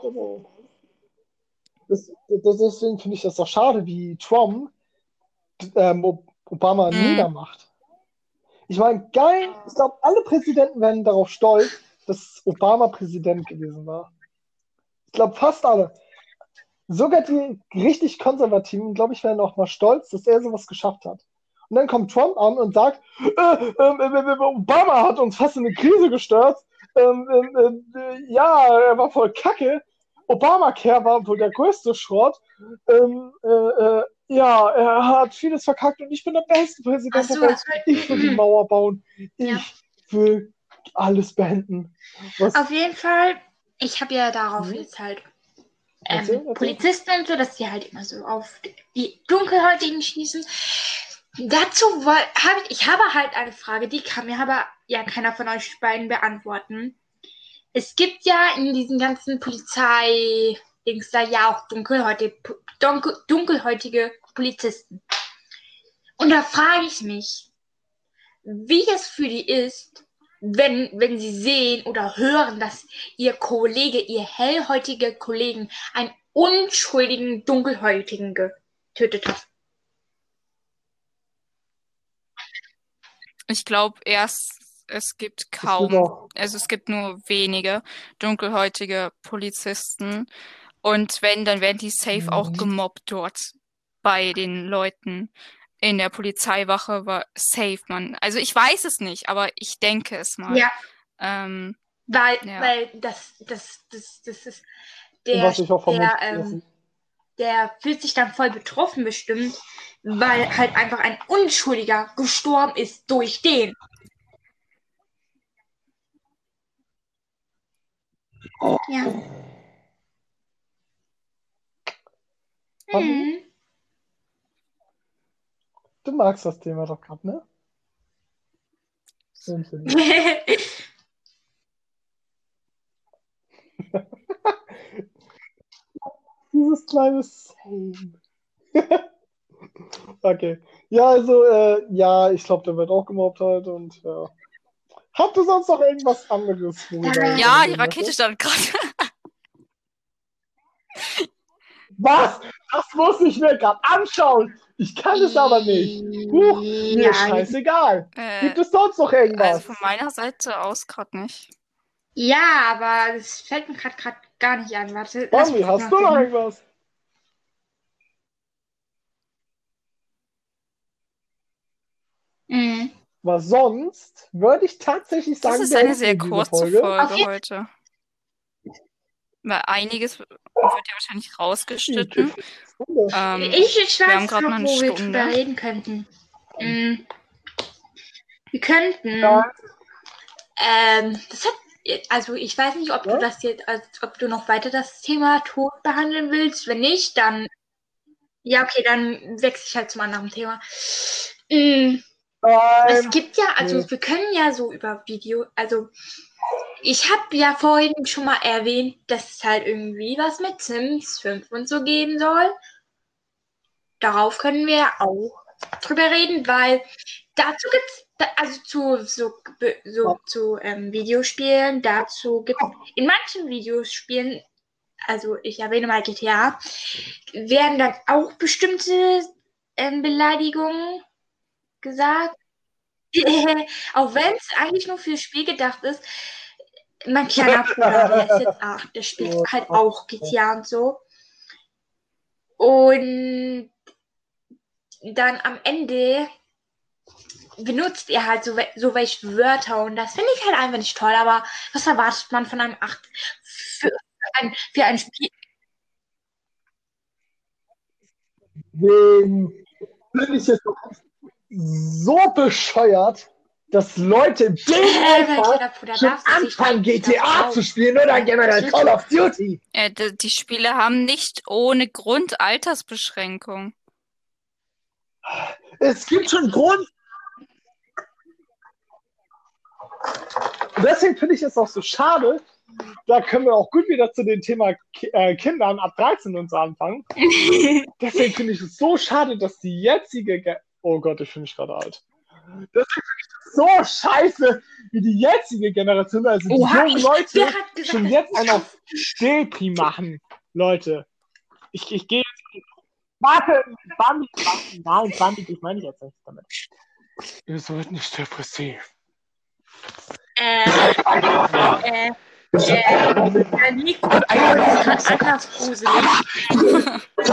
Speaker 1: das, das, deswegen finde ich das doch schade, wie Trump ähm, Ob- Obama
Speaker 2: Mhm.
Speaker 1: niedermacht. Ich meine, geil, ich glaube, alle Präsidenten werden darauf stolz, dass Obama Präsident gewesen war. Ich glaube, fast alle. Sogar die richtig Konservativen, glaube ich, werden auch mal stolz, dass er sowas geschafft hat. Und dann kommt Trump an und sagt, äh, ähm, äh, äh, Obama hat uns fast in eine Krise gestürzt. Ähm, ähm, äh, ja, er war voll Kacke. Obamacare war wohl der größte Schrott. Ähm, äh, äh, ja, er hat vieles verkackt und ich bin der beste Präsident
Speaker 3: Ach
Speaker 1: der
Speaker 3: so,
Speaker 1: Welt.
Speaker 3: hast du-
Speaker 1: Ich will die Mauer bauen. Ich
Speaker 3: Ja.
Speaker 1: will alles beenden. Was?
Speaker 3: Auf jeden Fall, ich habe ja darauf
Speaker 1: Hm?
Speaker 3: jetzt halt
Speaker 1: Erzähl,
Speaker 3: ähm,
Speaker 1: erzähl.
Speaker 3: Polizisten und so, dass die halt immer so auf die Dunkelhäutigen schießen. Dazu habe ich, ich habe halt eine Frage, die kann mir aber ja keiner von euch beiden beantworten. Es gibt ja in diesen ganzen Polizei-Dings da ja auch dunkelhäutige, dunkel, dunkelhäutige Polizisten. Und da frage ich mich, wie es für die ist, wenn, wenn sie sehen oder hören, dass ihr Kollege, ihr hellhäutiger Kollegen einen unschuldigen Dunkelhäutigen getötet hat.
Speaker 2: Ich glaube erst, es gibt
Speaker 1: Ich will
Speaker 2: kaum,
Speaker 1: auch.
Speaker 2: also es gibt nur wenige dunkelhäutige Polizisten. Und wenn, dann werden die safe auch
Speaker 1: Mhm.
Speaker 2: gemobbt dort bei den Leuten in der Polizeiwache, war safe, Mann. Also ich weiß es nicht, aber ich denke es mal.
Speaker 3: Ja,
Speaker 2: Ähm,
Speaker 3: weil,
Speaker 2: ja.
Speaker 3: weil das, das, das, das ist
Speaker 1: Und
Speaker 3: der,
Speaker 1: was ich auch
Speaker 3: der,
Speaker 1: vermute,
Speaker 3: ähm, der fühlt sich dann voll betroffen bestimmt, weil halt einfach ein Unschuldiger gestorben ist durch den. Ja.
Speaker 1: Bambi,
Speaker 3: Hm.
Speaker 1: du magst das Thema doch gerade, ne? Schön für dich. Dieses kleine Same. Okay. Ja, also, äh, ja, ich glaube, der wird auch gemobbt heute und ja. Habt ihr sonst noch irgendwas anderes, worüber ihr
Speaker 2: Ja,
Speaker 1: reden
Speaker 2: die Rakete
Speaker 1: möchtet?
Speaker 2: stand gerade.
Speaker 1: Was? Das muss ich mir gerade anschauen. Ich kann es aber nicht. Huch, mir ist
Speaker 3: Ja,
Speaker 1: scheißegal.
Speaker 2: Äh,
Speaker 1: Gibt es sonst noch irgendwas?
Speaker 2: also von meiner Seite aus gerade nicht.
Speaker 3: ja, aber das fällt mir gerade gerade gar nicht ein. Warte, lass
Speaker 1: Bambi,
Speaker 3: mich
Speaker 1: hast du noch
Speaker 3: nachdenken.
Speaker 1: irgendwas?
Speaker 3: Mhm.
Speaker 1: Weil sonst würde ich tatsächlich
Speaker 2: Das
Speaker 1: sagen,
Speaker 2: ist eine
Speaker 1: beenden
Speaker 2: sehr
Speaker 1: wir diese
Speaker 2: kurze
Speaker 1: Folge.
Speaker 3: Auf
Speaker 2: Folge
Speaker 3: jeden
Speaker 2: heute. Weil einiges wird ja wahrscheinlich rausgeschnitten. Ähm,
Speaker 3: Ich, ich
Speaker 2: wir haben
Speaker 3: weiß
Speaker 2: gerade
Speaker 3: noch,
Speaker 2: noch eine
Speaker 3: wo wir
Speaker 2: Stunde.
Speaker 3: drüber reden könnten. Mhm. Wir könnten.
Speaker 1: Ja.
Speaker 3: Ähm, das hat. Also ich weiß nicht, ob
Speaker 1: Ja?
Speaker 3: du das jetzt, als ob du noch weiter das Thema Tod behandeln willst. Wenn nicht, dann. Ja, okay, dann wechsle ich halt zum anderen Thema. Mhm. Es
Speaker 1: Nein.
Speaker 3: gibt ja, also
Speaker 1: Nee.
Speaker 3: wir können ja so über Video, also ich habe ja vorhin schon mal erwähnt, dass es halt irgendwie was mit Sims fünf und so geben soll. Darauf können wir auch drüber reden, weil dazu gibt's, da- also zu so, be- so zu ähm, Videospielen, dazu gibt in manchen Videospielen, also ich erwähne mal G T A, werden dann auch bestimmte ähm, Beleidigungen gesagt. Auch wenn es eigentlich nur fürs Spiel gedacht ist. Mein kleiner Bruder, der ist jetzt acht, der spielt halt auch G T A und so. Und dann am Ende benutzt er halt so, we- so welche Wörter und das finde ich halt einfach nicht toll, aber was erwartet man von einem acht für, für, ein, für ein Spiel?
Speaker 1: Deswegen finde ich es so bescheuert, dass Leute im dem
Speaker 3: Äh, mein
Speaker 1: Alter
Speaker 3: kleiner Bruder
Speaker 1: schon
Speaker 3: darf sich
Speaker 1: anfangen, G T A
Speaker 3: das
Speaker 1: zu
Speaker 3: auch.
Speaker 1: spielen oder
Speaker 3: Ja,
Speaker 1: generell
Speaker 3: das
Speaker 1: Call of Duty.
Speaker 2: Äh, d- die Spiele haben nicht ohne Grund Altersbeschränkung.
Speaker 1: Es gibt schon Grund. Deswegen finde ich es auch so schade. Da können wir auch gut wieder zu dem Thema Ki äh, Kindern ab dreizehn und so anfangen. Deswegen finde ich es so schade, dass die jetzige. Ge oh Gott, ich finde mich gerade alt. Deswegen finde ich es so scheiße, wie die jetzige Generation, also die
Speaker 3: Oha,
Speaker 1: jungen
Speaker 3: ich,
Speaker 1: Leute,
Speaker 3: wer hat gesagt,
Speaker 1: schon
Speaker 3: dass
Speaker 1: jetzt
Speaker 3: ich
Speaker 1: einen auf Depri machen. Leute, ich, ich gehe jetzt. Warte, Bambi, Bambi, nein, Bambi, ich meine jetzt nicht damit. Ihr seid nicht depressiv.
Speaker 3: Äh, äh, äh, Nico ist gerade anders gruselig.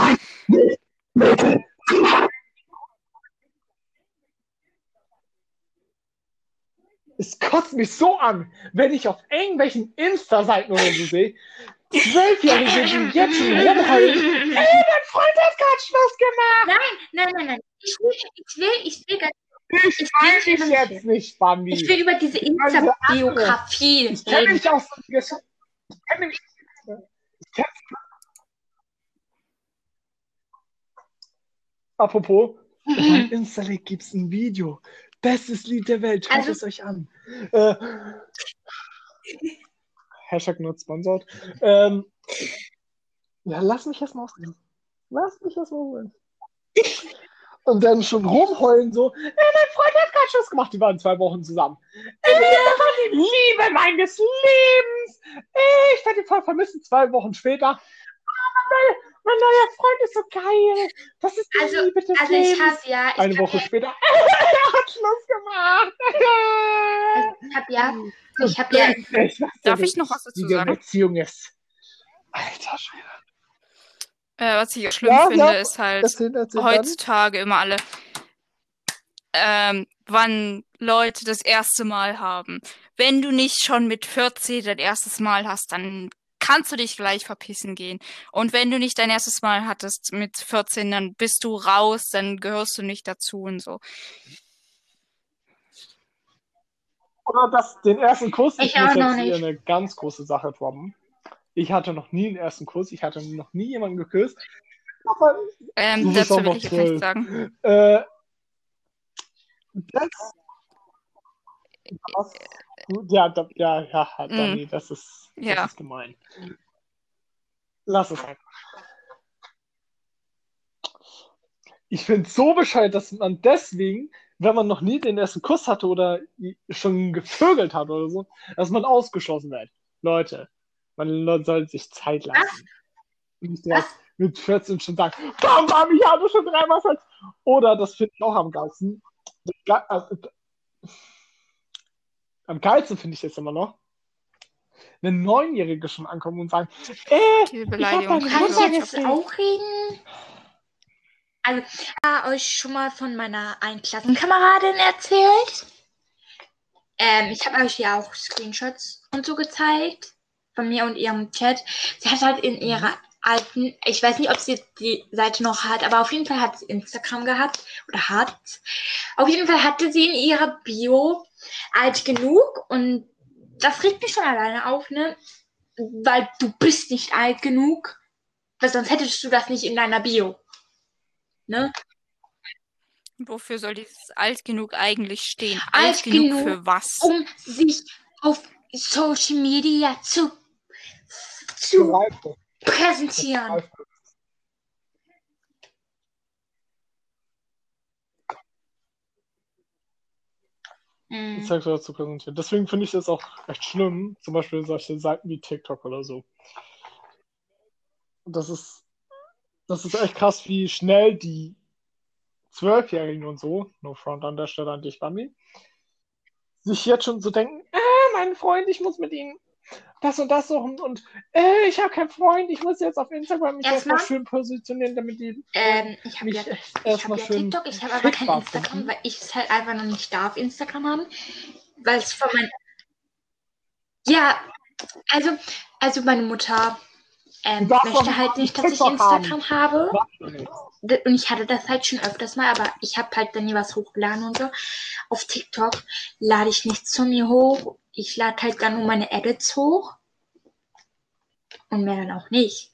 Speaker 1: Es kotzt mich so an, wenn ich auf irgendwelchen Insta-Seiten oder so sehe, Zwölfjährige, die jetzt schon rumheulen. Ey, mein Freund hat gerade Schluss gemacht.
Speaker 3: Nein, nein, nein, nein. Ich will, ich will, ich will, gar-
Speaker 1: Ich
Speaker 3: Ich
Speaker 1: meine
Speaker 3: will
Speaker 1: dich
Speaker 3: nicht-
Speaker 1: jetzt nicht, Bambi.
Speaker 3: ich will über diese
Speaker 1: meine diese
Speaker 3: Insta-Biografie
Speaker 1: Ich kenne
Speaker 3: reden.
Speaker 1: mich aus dem Gesch- Ich kenne mich. Ich kenn... Apropos, in meinem Insta-Link gibt es ein Video. Bestes Lied der Welt. Schaut
Speaker 3: Also-
Speaker 1: es euch an. Äh, Hashtag not sponsored. Ähm, ja, lass mich erstmal ausreden. Lass mich erstmal ausreden. Und dann schon rumheulen so, ja, mein Freund hat gerade Schluss gemacht, die waren zwei Wochen zusammen. Ey, das war die Liebe meines Lebens. Ey, ich werde ihn voll vermissen, zwei Wochen später. Ah, mein, neuer, mein neuer Freund ist so geil. Das ist die
Speaker 3: Also,
Speaker 1: Liebe des
Speaker 3: also ich
Speaker 1: Lebens.
Speaker 3: habe ja, ich
Speaker 1: Eine
Speaker 3: hab
Speaker 1: Woche
Speaker 3: ja,
Speaker 1: später, er hat Schluss gemacht.
Speaker 3: ich habe ja, ich habe ja,
Speaker 1: Ich weiß
Speaker 2: Darf
Speaker 1: nicht,
Speaker 2: ich noch was dazu
Speaker 1: wie die
Speaker 2: sagen?
Speaker 1: Beziehung ist. Alter Schwede.
Speaker 2: Äh, was ich auch schlimm
Speaker 1: Ja,
Speaker 2: finde,
Speaker 1: ja.
Speaker 2: ist halt
Speaker 1: Erzähl, erzähl dann.
Speaker 2: heutzutage immer alle, ähm, wann Leute das erste Mal haben. Wenn du nicht schon mit vierzehn dein erstes Mal hast, dann kannst du dich gleich verpissen gehen. Und wenn du nicht dein erstes Mal hattest mit vierzehn, dann bist du raus, dann gehörst du nicht dazu und so.
Speaker 1: Oder das, den ersten Kuss, ich,
Speaker 3: Ich
Speaker 1: muss
Speaker 3: auch noch
Speaker 1: jetzt hier
Speaker 3: nicht.
Speaker 1: eine ganz große Sache droppen. Ich hatte noch nie einen ersten Kuss, ich hatte noch nie jemanden geküsst. Aber
Speaker 2: Ähm,
Speaker 1: du bist
Speaker 2: dazu
Speaker 1: auch
Speaker 2: will
Speaker 1: noch
Speaker 2: ich jetzt nichts
Speaker 1: zwölf.
Speaker 2: sagen.
Speaker 1: Äh, das, das, ja, da, ja, ja,
Speaker 2: Mm,
Speaker 1: Dani, das ist, das
Speaker 2: ja.
Speaker 1: ist gemein. Lass es einfach. Ich finde es so bescheuert, dass man deswegen, wenn man noch nie den ersten Kuss hatte oder schon gevögelt hat oder so, dass man ausgeschlossen wird. Leute, man soll sich Zeit
Speaker 3: Was?
Speaker 1: lassen. Und nicht direkt mit vierzehn schon sagen, bam, bam, ich habe schon dreimal Sex. Oder, das finde ich auch am geilsten. Ge äh, am geilsten finde ich jetzt immer noch, wenn Neunjährige schon ankommen und sagen, äh,
Speaker 2: Diese
Speaker 1: ich habe
Speaker 2: Beleidigung
Speaker 1: deine
Speaker 3: Kann ich
Speaker 1: Mutter
Speaker 3: jetzt
Speaker 1: gefickt.
Speaker 3: auch reden? Also, ich habe euch schon mal von meiner einen Klassenkameradin erzählt. Ähm, ich habe euch ja auch Screenshots und so gezeigt von mir und ihrem Chat. Sie hat halt in ihrer alten, ich weiß nicht, ob sie die Seite noch hat, aber auf jeden Fall hat sie Instagram gehabt oder hat. Auf jeden Fall hatte sie in ihrer Bio alt genug und das regt mich schon alleine auf, ne? Weil du bist nicht alt genug, weil sonst hättest du das nicht in deiner Bio. Ne?
Speaker 2: Wofür soll dieses alt genug eigentlich stehen?
Speaker 3: Alt,
Speaker 2: Alt genug
Speaker 3: genug,
Speaker 2: für was?
Speaker 3: um sich auf Social Media zu, zu
Speaker 1: Reife.
Speaker 3: präsentieren.
Speaker 1: Reife.
Speaker 3: Mm.
Speaker 1: Sexuell zu präsentieren. Deswegen finde ich das auch recht schlimm, zum Beispiel solche Seiten wie TikTok oder so. Und das ist, das ist echt krass, wie schnell die Zwölfjährigen und so, no front an der Stelle an dich, Bambi, sich jetzt schon so denken, ah, mein Freund, ich muss mit ihm das und das suchen und äh, ich habe keinen Freund, ich muss jetzt auf Instagram mich erstmal
Speaker 3: Erstmal,
Speaker 1: schön positionieren, damit die
Speaker 3: ähm, ich habe
Speaker 1: mich
Speaker 3: ja,
Speaker 1: echt
Speaker 3: ich
Speaker 1: erstmal
Speaker 3: hab ja
Speaker 1: schön
Speaker 3: TikTok, ich habe aber kein
Speaker 1: fickbar
Speaker 3: Instagram,
Speaker 1: finden.
Speaker 3: weil ich es halt einfach noch nicht darf, Instagram haben. Weil es von meinen. Ja, also, also meine Mutter
Speaker 1: Du
Speaker 3: ähm,
Speaker 1: darfst doch
Speaker 3: möchte halt nicht, dass ich
Speaker 1: TikTok haben.
Speaker 3: Instagram habe.
Speaker 1: Mach doch nichts.
Speaker 3: D- Und ich hatte das halt schon öfters mal, aber ich habe halt dann nie was hochgeladen und so. Auf TikTok lade ich nichts von mir hoch. Ich lade halt dann nur meine Edits hoch. Und mehr dann auch nicht.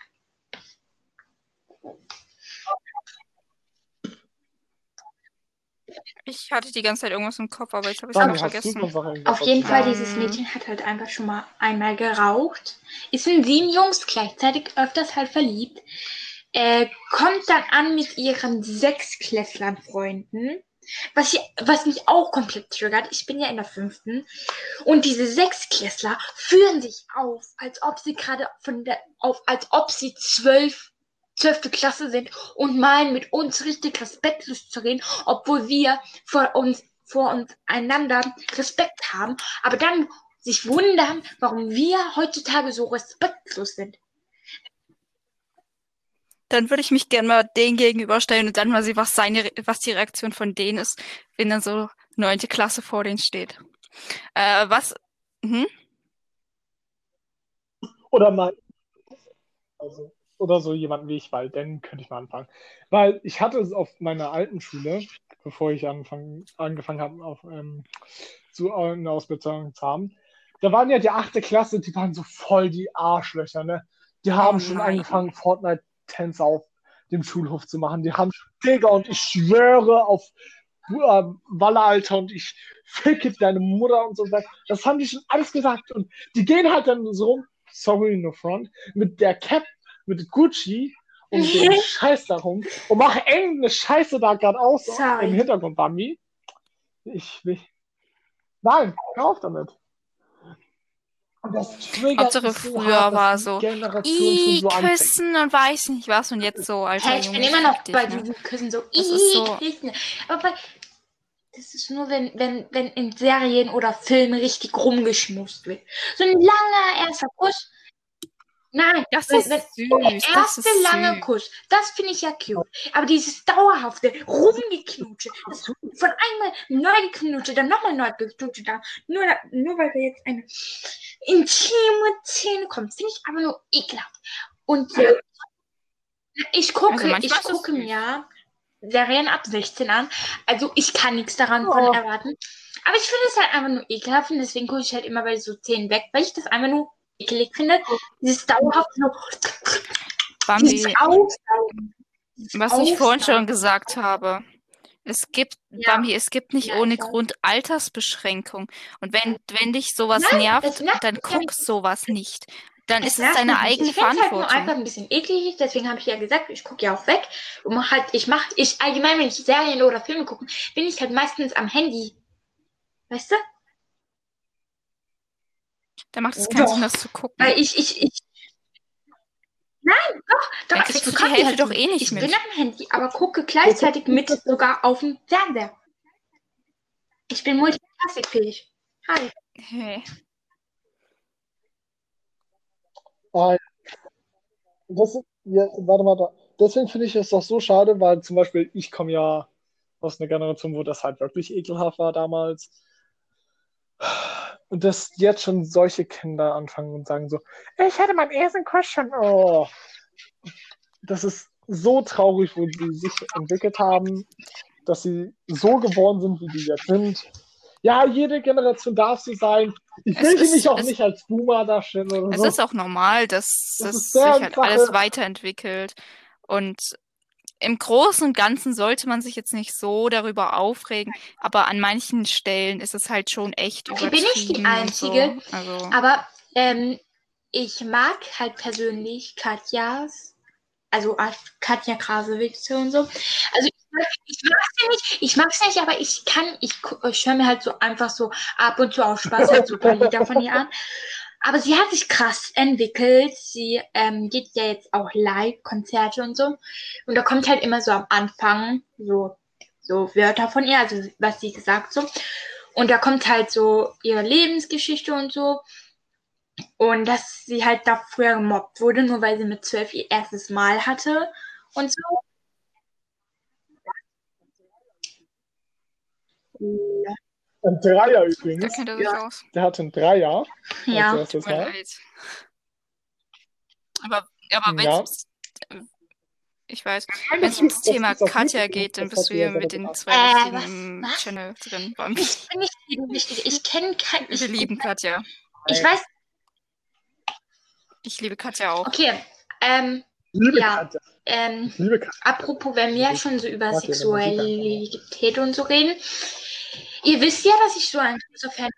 Speaker 2: Ich hatte die ganze Zeit irgendwas im Kopf, aber jetzt habe ich es
Speaker 1: Dani,
Speaker 2: gerade
Speaker 1: hast du
Speaker 2: vergessen.
Speaker 1: sonst noch irgendwas
Speaker 3: Auf jeden
Speaker 1: dazu
Speaker 3: Fall,
Speaker 1: sagen?
Speaker 3: dieses Mädchen hat halt einfach schon mal einmal geraucht. Ist in sieben Jungs gleichzeitig öfters halt verliebt. Äh, kommt dann an mit ihren Sechsklässlern-Freunden. Was, ich, was mich auch komplett triggert. Ich bin ja in der fünften. Und diese Sechsklässler führen sich auf, als ob sie gerade von der, auf, als ob sie zwölf, zwölfte Klasse sind und meinen, mit uns richtig respektlos zu reden, obwohl wir vor uns, vor uns einander Respekt haben, aber dann sich wundern, warum wir heutzutage so respektlos sind.
Speaker 2: Dann würde ich mich gerne mal denen gegenüberstellen und dann mal sehen, was seine, was die Reaktion von denen ist, wenn dann so neunte Klasse vor denen steht. Äh, was? Hm?
Speaker 1: Oder mal, also, oder so jemanden wie ich, weil dann könnte ich mal anfangen. Weil ich hatte es auf meiner alten Schule, bevor ich anfang, angefangen habe, auf, ähm, zu, eine Ausbildung zu haben, da waren ja die achte Klasse, die waren so voll die Arschlöcher, ne? Die haben
Speaker 2: Oh
Speaker 1: schon
Speaker 2: nein.
Speaker 1: angefangen, Fortnite-Tänze auf dem Schulhof zu machen. Die haben schon, Digga, und ich schwöre auf äh, Walle, Alter, und ich ficke deine Mutter und so. Das haben die schon alles gesagt. Und die gehen halt dann so rum, sorry, no front, mit der Cap, mit Gucci und dem Scheiß darum und machen irgendeine Scheiße da gerade aus
Speaker 3: Sorry.
Speaker 1: im Hintergrund, Bambi. Ich will. Nein, hör auf damit. Und das triggert
Speaker 2: Hauptsache
Speaker 1: mich so
Speaker 2: früher
Speaker 1: hart,
Speaker 2: war
Speaker 1: dass die
Speaker 2: so,
Speaker 1: Generation schon
Speaker 2: i
Speaker 1: so anfängt.
Speaker 2: küssen und weiß nicht was und jetzt so, alter
Speaker 3: Hey, ich
Speaker 2: Junge,
Speaker 3: bin immer noch
Speaker 2: fick dich,
Speaker 3: bei
Speaker 2: ne?
Speaker 3: diesen Küssen so,
Speaker 2: Das ist so-
Speaker 3: Küssen. Aber bei, das ist nur, wenn, wenn, wenn in Serien oder Filmen richtig rumgeschmust wird. So ein langer erster Kuss. Nein,
Speaker 2: Das
Speaker 3: wenn,
Speaker 2: ist
Speaker 3: wenn,
Speaker 2: süß,
Speaker 3: der
Speaker 2: das
Speaker 3: erste
Speaker 2: ist
Speaker 3: lange
Speaker 2: süß.
Speaker 3: Kuss, das finde ich ja cute. Aber dieses dauerhafte Rumgeknutsche, das von einmal neu geknutsche, dann nochmal neu geknutsche, da, nur, nur weil da jetzt eine intime Szene kommt, finde ich aber nur ekelhaft. Und ja, ich gucke,
Speaker 2: Also manchmal
Speaker 3: ich
Speaker 2: ist das
Speaker 3: gucke
Speaker 2: süß.
Speaker 3: mir Serien ab sechzehn an, also ich kann nichts daran von
Speaker 1: Oh.
Speaker 3: erwarten. Aber ich finde es halt einfach nur ekelhaft und deswegen gucke ich halt immer bei so Szenen weg, weil ich das einfach nur ekelig finde. Dieses dauerhaft so. Dieses
Speaker 2: Bambi,
Speaker 3: Aufsaugen. Dieses
Speaker 2: was ich vorhin schon
Speaker 3: Aufsaugen.
Speaker 2: gesagt habe, es gibt,
Speaker 3: Ja.
Speaker 2: Bambi, es gibt nicht
Speaker 3: Ja,
Speaker 2: ohne
Speaker 3: ich weiß.
Speaker 2: Grund Altersbeschränkung. Und wenn, wenn dich sowas
Speaker 3: Nein,
Speaker 2: nervt,
Speaker 3: das nervt
Speaker 2: dann
Speaker 3: mich ja
Speaker 2: guck sowas nicht. Dann
Speaker 3: Es
Speaker 2: ist es
Speaker 3: nervt
Speaker 2: deine
Speaker 3: mich nicht.
Speaker 2: eigene
Speaker 3: Ich finde es halt nur
Speaker 2: Verantwortung.
Speaker 3: einfach ein bisschen eklig, deswegen habe ich ja gesagt, ich gucke ja auch weg. Und mach halt, ich mache, ich allgemein, wenn ich Serien oder Filme gucke, bin ich halt meistens am Handy. Weißt du?
Speaker 2: Da macht es keinen
Speaker 3: Doch.
Speaker 2: Sinn, das zu gucken.
Speaker 3: Weil ich, ich, ich. Nein, doch,
Speaker 2: Dann
Speaker 3: doch,
Speaker 2: kriegst
Speaker 3: ich
Speaker 2: du die
Speaker 3: bekomme
Speaker 2: Hälfte
Speaker 3: halt
Speaker 2: doch
Speaker 3: mit.
Speaker 2: eh nicht
Speaker 3: Ich
Speaker 2: mit.
Speaker 3: bin am Handy, aber gucke gleichzeitig mit sogar auf dem Fernseher. Ich bin multitaskingfähig. Hi.
Speaker 2: Hey.
Speaker 1: Ah, das, ja, warte mal, da. Deswegen finde ich es doch so schade, weil zum Beispiel ich komme ja aus einer Generation, wo das halt wirklich ekelhaft war damals. Und dass jetzt schon solche Kinder anfangen und sagen so, ich hatte mein ersten Crush schon. Oh. Das ist so traurig, wo die sich entwickelt haben, dass sie so geworden sind, wie die jetzt sind. Ja, jede Generation darf so sein. Ich
Speaker 2: Es
Speaker 1: will sie
Speaker 2: ist-
Speaker 1: mich auch
Speaker 2: es-
Speaker 1: nicht als Boomer darstellen oder
Speaker 2: Es
Speaker 1: so.
Speaker 2: ist auch normal, dass,
Speaker 1: Das
Speaker 2: dass
Speaker 1: ist
Speaker 2: sich
Speaker 1: deren
Speaker 2: halt
Speaker 1: Sache.
Speaker 2: alles weiterentwickelt. Und im Großen und Ganzen sollte man sich jetzt nicht so darüber aufregen, aber an manchen Stellen ist es halt schon echt
Speaker 3: Okay,
Speaker 2: übertrieben.
Speaker 3: bin ich die
Speaker 2: und
Speaker 3: Einzige?
Speaker 2: So. Also,
Speaker 3: Aber ähm, ich mag halt persönlich Katjas, also Art- Katja Krasowitz und so. Also ich mag, ich mag sie nicht, ich mag sie nicht, aber ich kann, ich, gu- ich höre mir halt so einfach so ab und zu aus Spaß halt so ein paar Lieder von ihr an. Aber sie hat sich krass entwickelt. Sie ähm, geht ja jetzt auch Live-Konzerte und so. Und da kommt halt immer so am Anfang so, so Wörter von ihr, also was sie gesagt so. Und da kommt halt so ihre Lebensgeschichte und so. Und dass sie halt da früher gemobbt wurde, nur weil sie mit zwölf ihr erstes Mal hatte und so.
Speaker 1: Ein Dreier
Speaker 2: da
Speaker 1: übrigens.
Speaker 2: kennt er sich
Speaker 3: Ja.
Speaker 2: aus.
Speaker 1: Der hatte einen Dreier als
Speaker 3: Ja.
Speaker 1: erstes
Speaker 2: Tut mir
Speaker 1: Mal.
Speaker 2: leid. Aber, aber wenn
Speaker 1: Ja.
Speaker 2: es ich weiß,
Speaker 1: Nein,
Speaker 2: wenn
Speaker 1: das
Speaker 2: es ums
Speaker 1: ist- das
Speaker 2: Thema
Speaker 1: ist auf
Speaker 2: Katja
Speaker 1: YouTube,
Speaker 2: geht, dann
Speaker 1: das
Speaker 2: bist
Speaker 1: hat
Speaker 2: du
Speaker 1: sie ja
Speaker 2: hier mit
Speaker 1: selber
Speaker 2: den
Speaker 1: gesagt.
Speaker 2: zwei
Speaker 3: Äh,
Speaker 2: richtigen
Speaker 3: was?
Speaker 2: im
Speaker 3: Was?
Speaker 2: Channel drin. Bambi.
Speaker 3: Ich bin nicht jedem wichtig. Ich kenne kein.
Speaker 2: Wir
Speaker 3: Ich,
Speaker 2: lieben Katja.
Speaker 3: ich weiß.
Speaker 2: Ich liebe Katja auch.
Speaker 3: Okay. Ähm,
Speaker 1: Liebe
Speaker 3: Ja.
Speaker 1: Katja.
Speaker 3: ähm,
Speaker 1: Ich liebe Katja.
Speaker 3: apropos, wenn wir schon so über
Speaker 1: Mag ihre Musik einfach.
Speaker 3: Sexualität und so reden. Ihr wisst ja, dass ich so ein großer Fan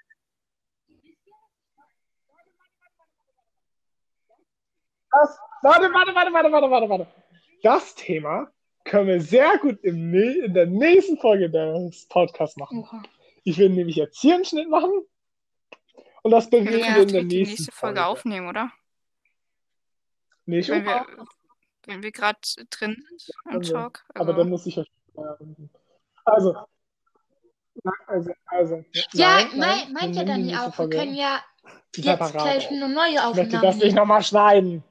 Speaker 1: Das, warte, warte, warte, warte, warte, warte, warte. Das Thema können wir sehr gut im, nä- in der nächsten Folge des Podcasts machen.
Speaker 3: Oha.
Speaker 1: Ich will nämlich jetzt hier einen Schnitt machen und das
Speaker 2: Wir
Speaker 1: bereden
Speaker 2: können
Speaker 1: wir
Speaker 2: ja
Speaker 1: in der
Speaker 2: direkt die
Speaker 1: nächsten
Speaker 2: nächste Folge
Speaker 1: Folge.
Speaker 2: aufnehmen, oder?
Speaker 1: Nicht,
Speaker 2: Wenn
Speaker 1: Opa,
Speaker 2: wir, wenn wir gerade drin sind im
Speaker 1: können wir.
Speaker 2: Talk.
Speaker 1: Aber
Speaker 2: Also,
Speaker 1: dann muss ich euch. Also, na- also, also.
Speaker 3: Ja,
Speaker 1: nein, nein,
Speaker 3: mei-
Speaker 1: wir
Speaker 3: meint ja
Speaker 1: nehmen die
Speaker 3: Dani
Speaker 1: nächste
Speaker 3: auch. Wir
Speaker 1: Folge
Speaker 3: können ja jetzt
Speaker 1: separat
Speaker 3: gleich
Speaker 1: auf.
Speaker 3: eine neue
Speaker 1: Ich möchte
Speaker 3: Aufnahme
Speaker 1: das nicht
Speaker 3: nehmen.
Speaker 1: nochmal schneiden.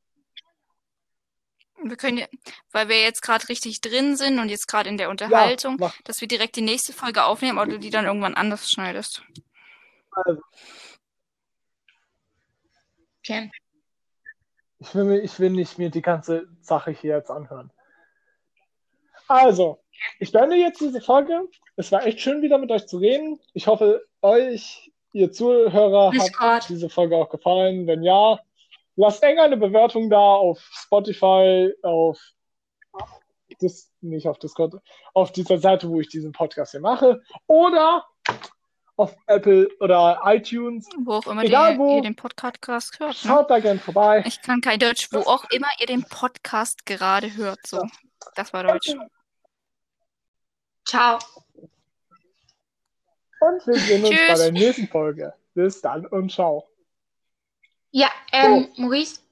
Speaker 2: wir können ja, weil wir jetzt gerade richtig drin sind und jetzt gerade in der Unterhaltung,
Speaker 1: mach.
Speaker 2: dass wir direkt die nächste Folge aufnehmen oder du die dann irgendwann anders schneidest.
Speaker 1: Also,
Speaker 3: Okay.
Speaker 1: ich will, mir- ich will nicht mir die ganze Sache hier jetzt anhören. Also, ich beende jetzt diese Folge. Es war echt schön, wieder mit euch zu reden. Ich hoffe, euch, ihr Zuhörer,
Speaker 3: Bis
Speaker 1: hat
Speaker 3: Gott.
Speaker 1: diese Folge auch gefallen. Wenn ja, lasst eng eine Bewertung da auf Spotify, auf das, nicht auf Discord, auf dieser Seite, wo ich diesen Podcast hier mache, oder auf Apple oder iTunes.
Speaker 2: Wo auch immer
Speaker 1: Egal
Speaker 2: die,
Speaker 1: wo.
Speaker 2: ihr den Podcast hört. Ne?
Speaker 1: Schaut da gern vorbei.
Speaker 2: Ich kann kein Deutsch, wo auch immer ihr den Podcast gerade hört. So, das war Deutsch.
Speaker 3: Ciao.
Speaker 1: Und wir sehen uns bei
Speaker 2: Tschüss.
Speaker 1: der nächsten Folge. Bis dann und ciao.
Speaker 3: Ja, ähm, Maurice,